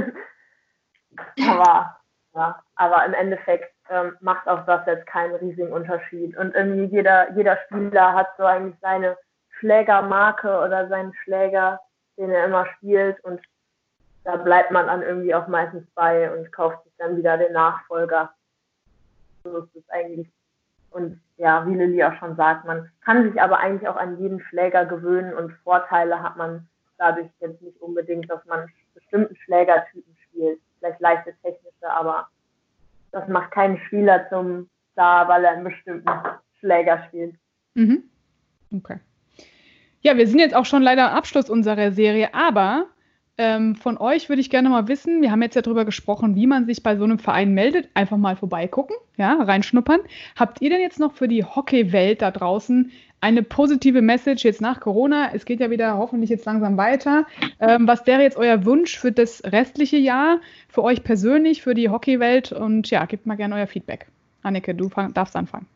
Speaker 4: aber, ja, aber im Endeffekt ähm, macht auch das jetzt keinen riesigen Unterschied. Und irgendwie jeder, jeder Spieler hat so eigentlich seine Schlägermarke oder seinen Schläger, den er immer spielt, und da bleibt man dann irgendwie auch meistens bei und kauft sich dann wieder den Nachfolger. So ist es eigentlich. Und ja, wie Lilly auch schon sagt, man kann sich aber eigentlich auch an jeden Schläger gewöhnen und Vorteile hat man dadurch jetzt nicht unbedingt, dass man bestimmten Schlägertypen spielt. Vielleicht leichte technische, aber das macht keinen Spieler zum Star, weil er einen bestimmten Schläger spielt.
Speaker 3: Mhm. Okay. Ja, wir sind jetzt auch schon leider am Abschluss unserer Serie, aber Ähm, von euch würde ich gerne mal wissen, wir haben jetzt ja darüber gesprochen, wie man sich bei so einem Verein meldet. Einfach mal vorbeigucken, ja, reinschnuppern. Habt ihr denn jetzt noch für die Hockeywelt da draußen eine positive Message jetzt nach Corona? Es geht ja wieder hoffentlich jetzt langsam weiter. Ähm, was wäre jetzt euer Wunsch für das restliche Jahr, für euch persönlich, für die Hockeywelt? Und ja, gebt mal gerne euer Feedback. Anneke, du fang, darfst anfangen.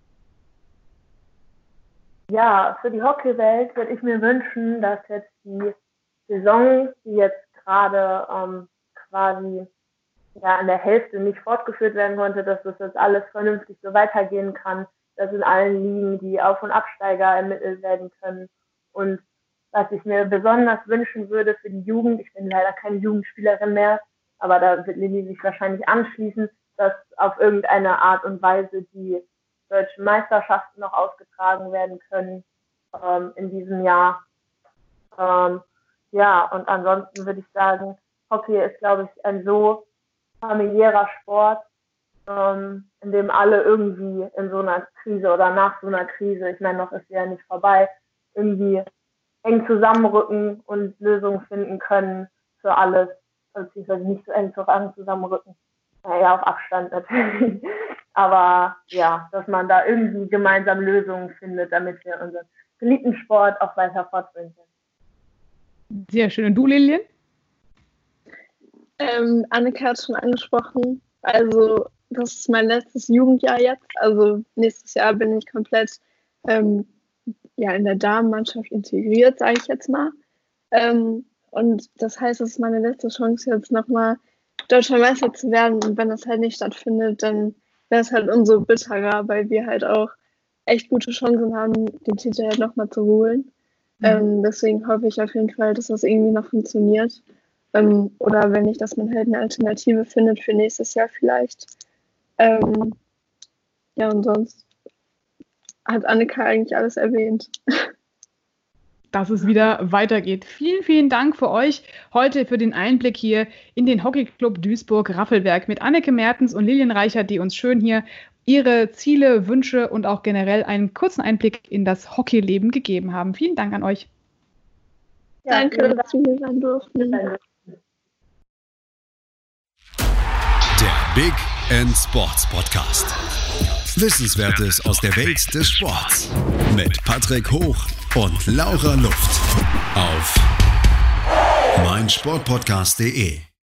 Speaker 4: Ja, für die Hockeywelt würde ich mir wünschen, dass jetzt die Saison, die jetzt gerade ähm, quasi ja an der Hälfte nicht fortgeführt werden konnte, dass das jetzt alles vernünftig so weitergehen kann, dass in allen Ligen die Auf- und Absteiger ermittelt werden können. Und was ich mir besonders wünschen würde für die Jugend, ich bin leider keine Jugendspielerin mehr, aber da wird Lilly sich wahrscheinlich anschließen, dass auf irgendeine Art und Weise die deutschen Meisterschaften noch ausgetragen werden können ähm, in diesem Jahr. Ähm, ja, und ansonsten würde ich sagen, Hockey ist, glaube ich, ein so familiärer Sport, ähm, in dem alle irgendwie in so einer Krise oder nach so einer Krise, ich meine, noch ist sie ja nicht vorbei, irgendwie eng zusammenrücken und Lösungen finden können für alles, beziehungsweise nicht so eng zusammenrücken. Naja, auf Abstand natürlich. Aber ja, dass man da irgendwie gemeinsam Lösungen findet, damit wir unseren geliebten Sport auch weiter fortführen können.
Speaker 3: Sehr schön. Und du, Lilian?
Speaker 5: Ähm, Anneke hat schon angesprochen. Also, das ist mein letztes Jugendjahr jetzt. Also, nächstes Jahr bin ich komplett ähm, ja, in der Damenmannschaft integriert, sage ich jetzt mal. Ähm, und das heißt, es ist meine letzte Chance, jetzt nochmal Deutscher Meister zu werden. Und wenn das halt nicht stattfindet, dann wäre es halt umso bitterer, weil wir halt auch echt gute Chancen haben, den Titel halt nochmal zu holen. Mhm. Ähm, deswegen hoffe ich auf jeden Fall, dass das irgendwie noch funktioniert. Ähm, oder wenn nicht, dass man halt eine Alternative findet für nächstes Jahr vielleicht. Ähm, ja, und sonst hat Anneke eigentlich alles erwähnt.
Speaker 3: Dass es wieder weitergeht. Vielen, vielen Dank für euch heute für den Einblick hier in den Hockeyclub Duisburg-Raffelberg mit Anneke Mertens und Lilian Reichert, die uns schön hier ihre Ziele, Wünsche und auch generell einen kurzen Einblick in das Hockeyleben gegeben haben. Vielen Dank an euch.
Speaker 5: Ja, danke, dass wir hier sein durften.
Speaker 2: Der Big End Sports Podcast. Wissenswertes aus der Welt des Sports. Mit Patrick Hoch und Laura Luft auf meinsportpodcast punkt de.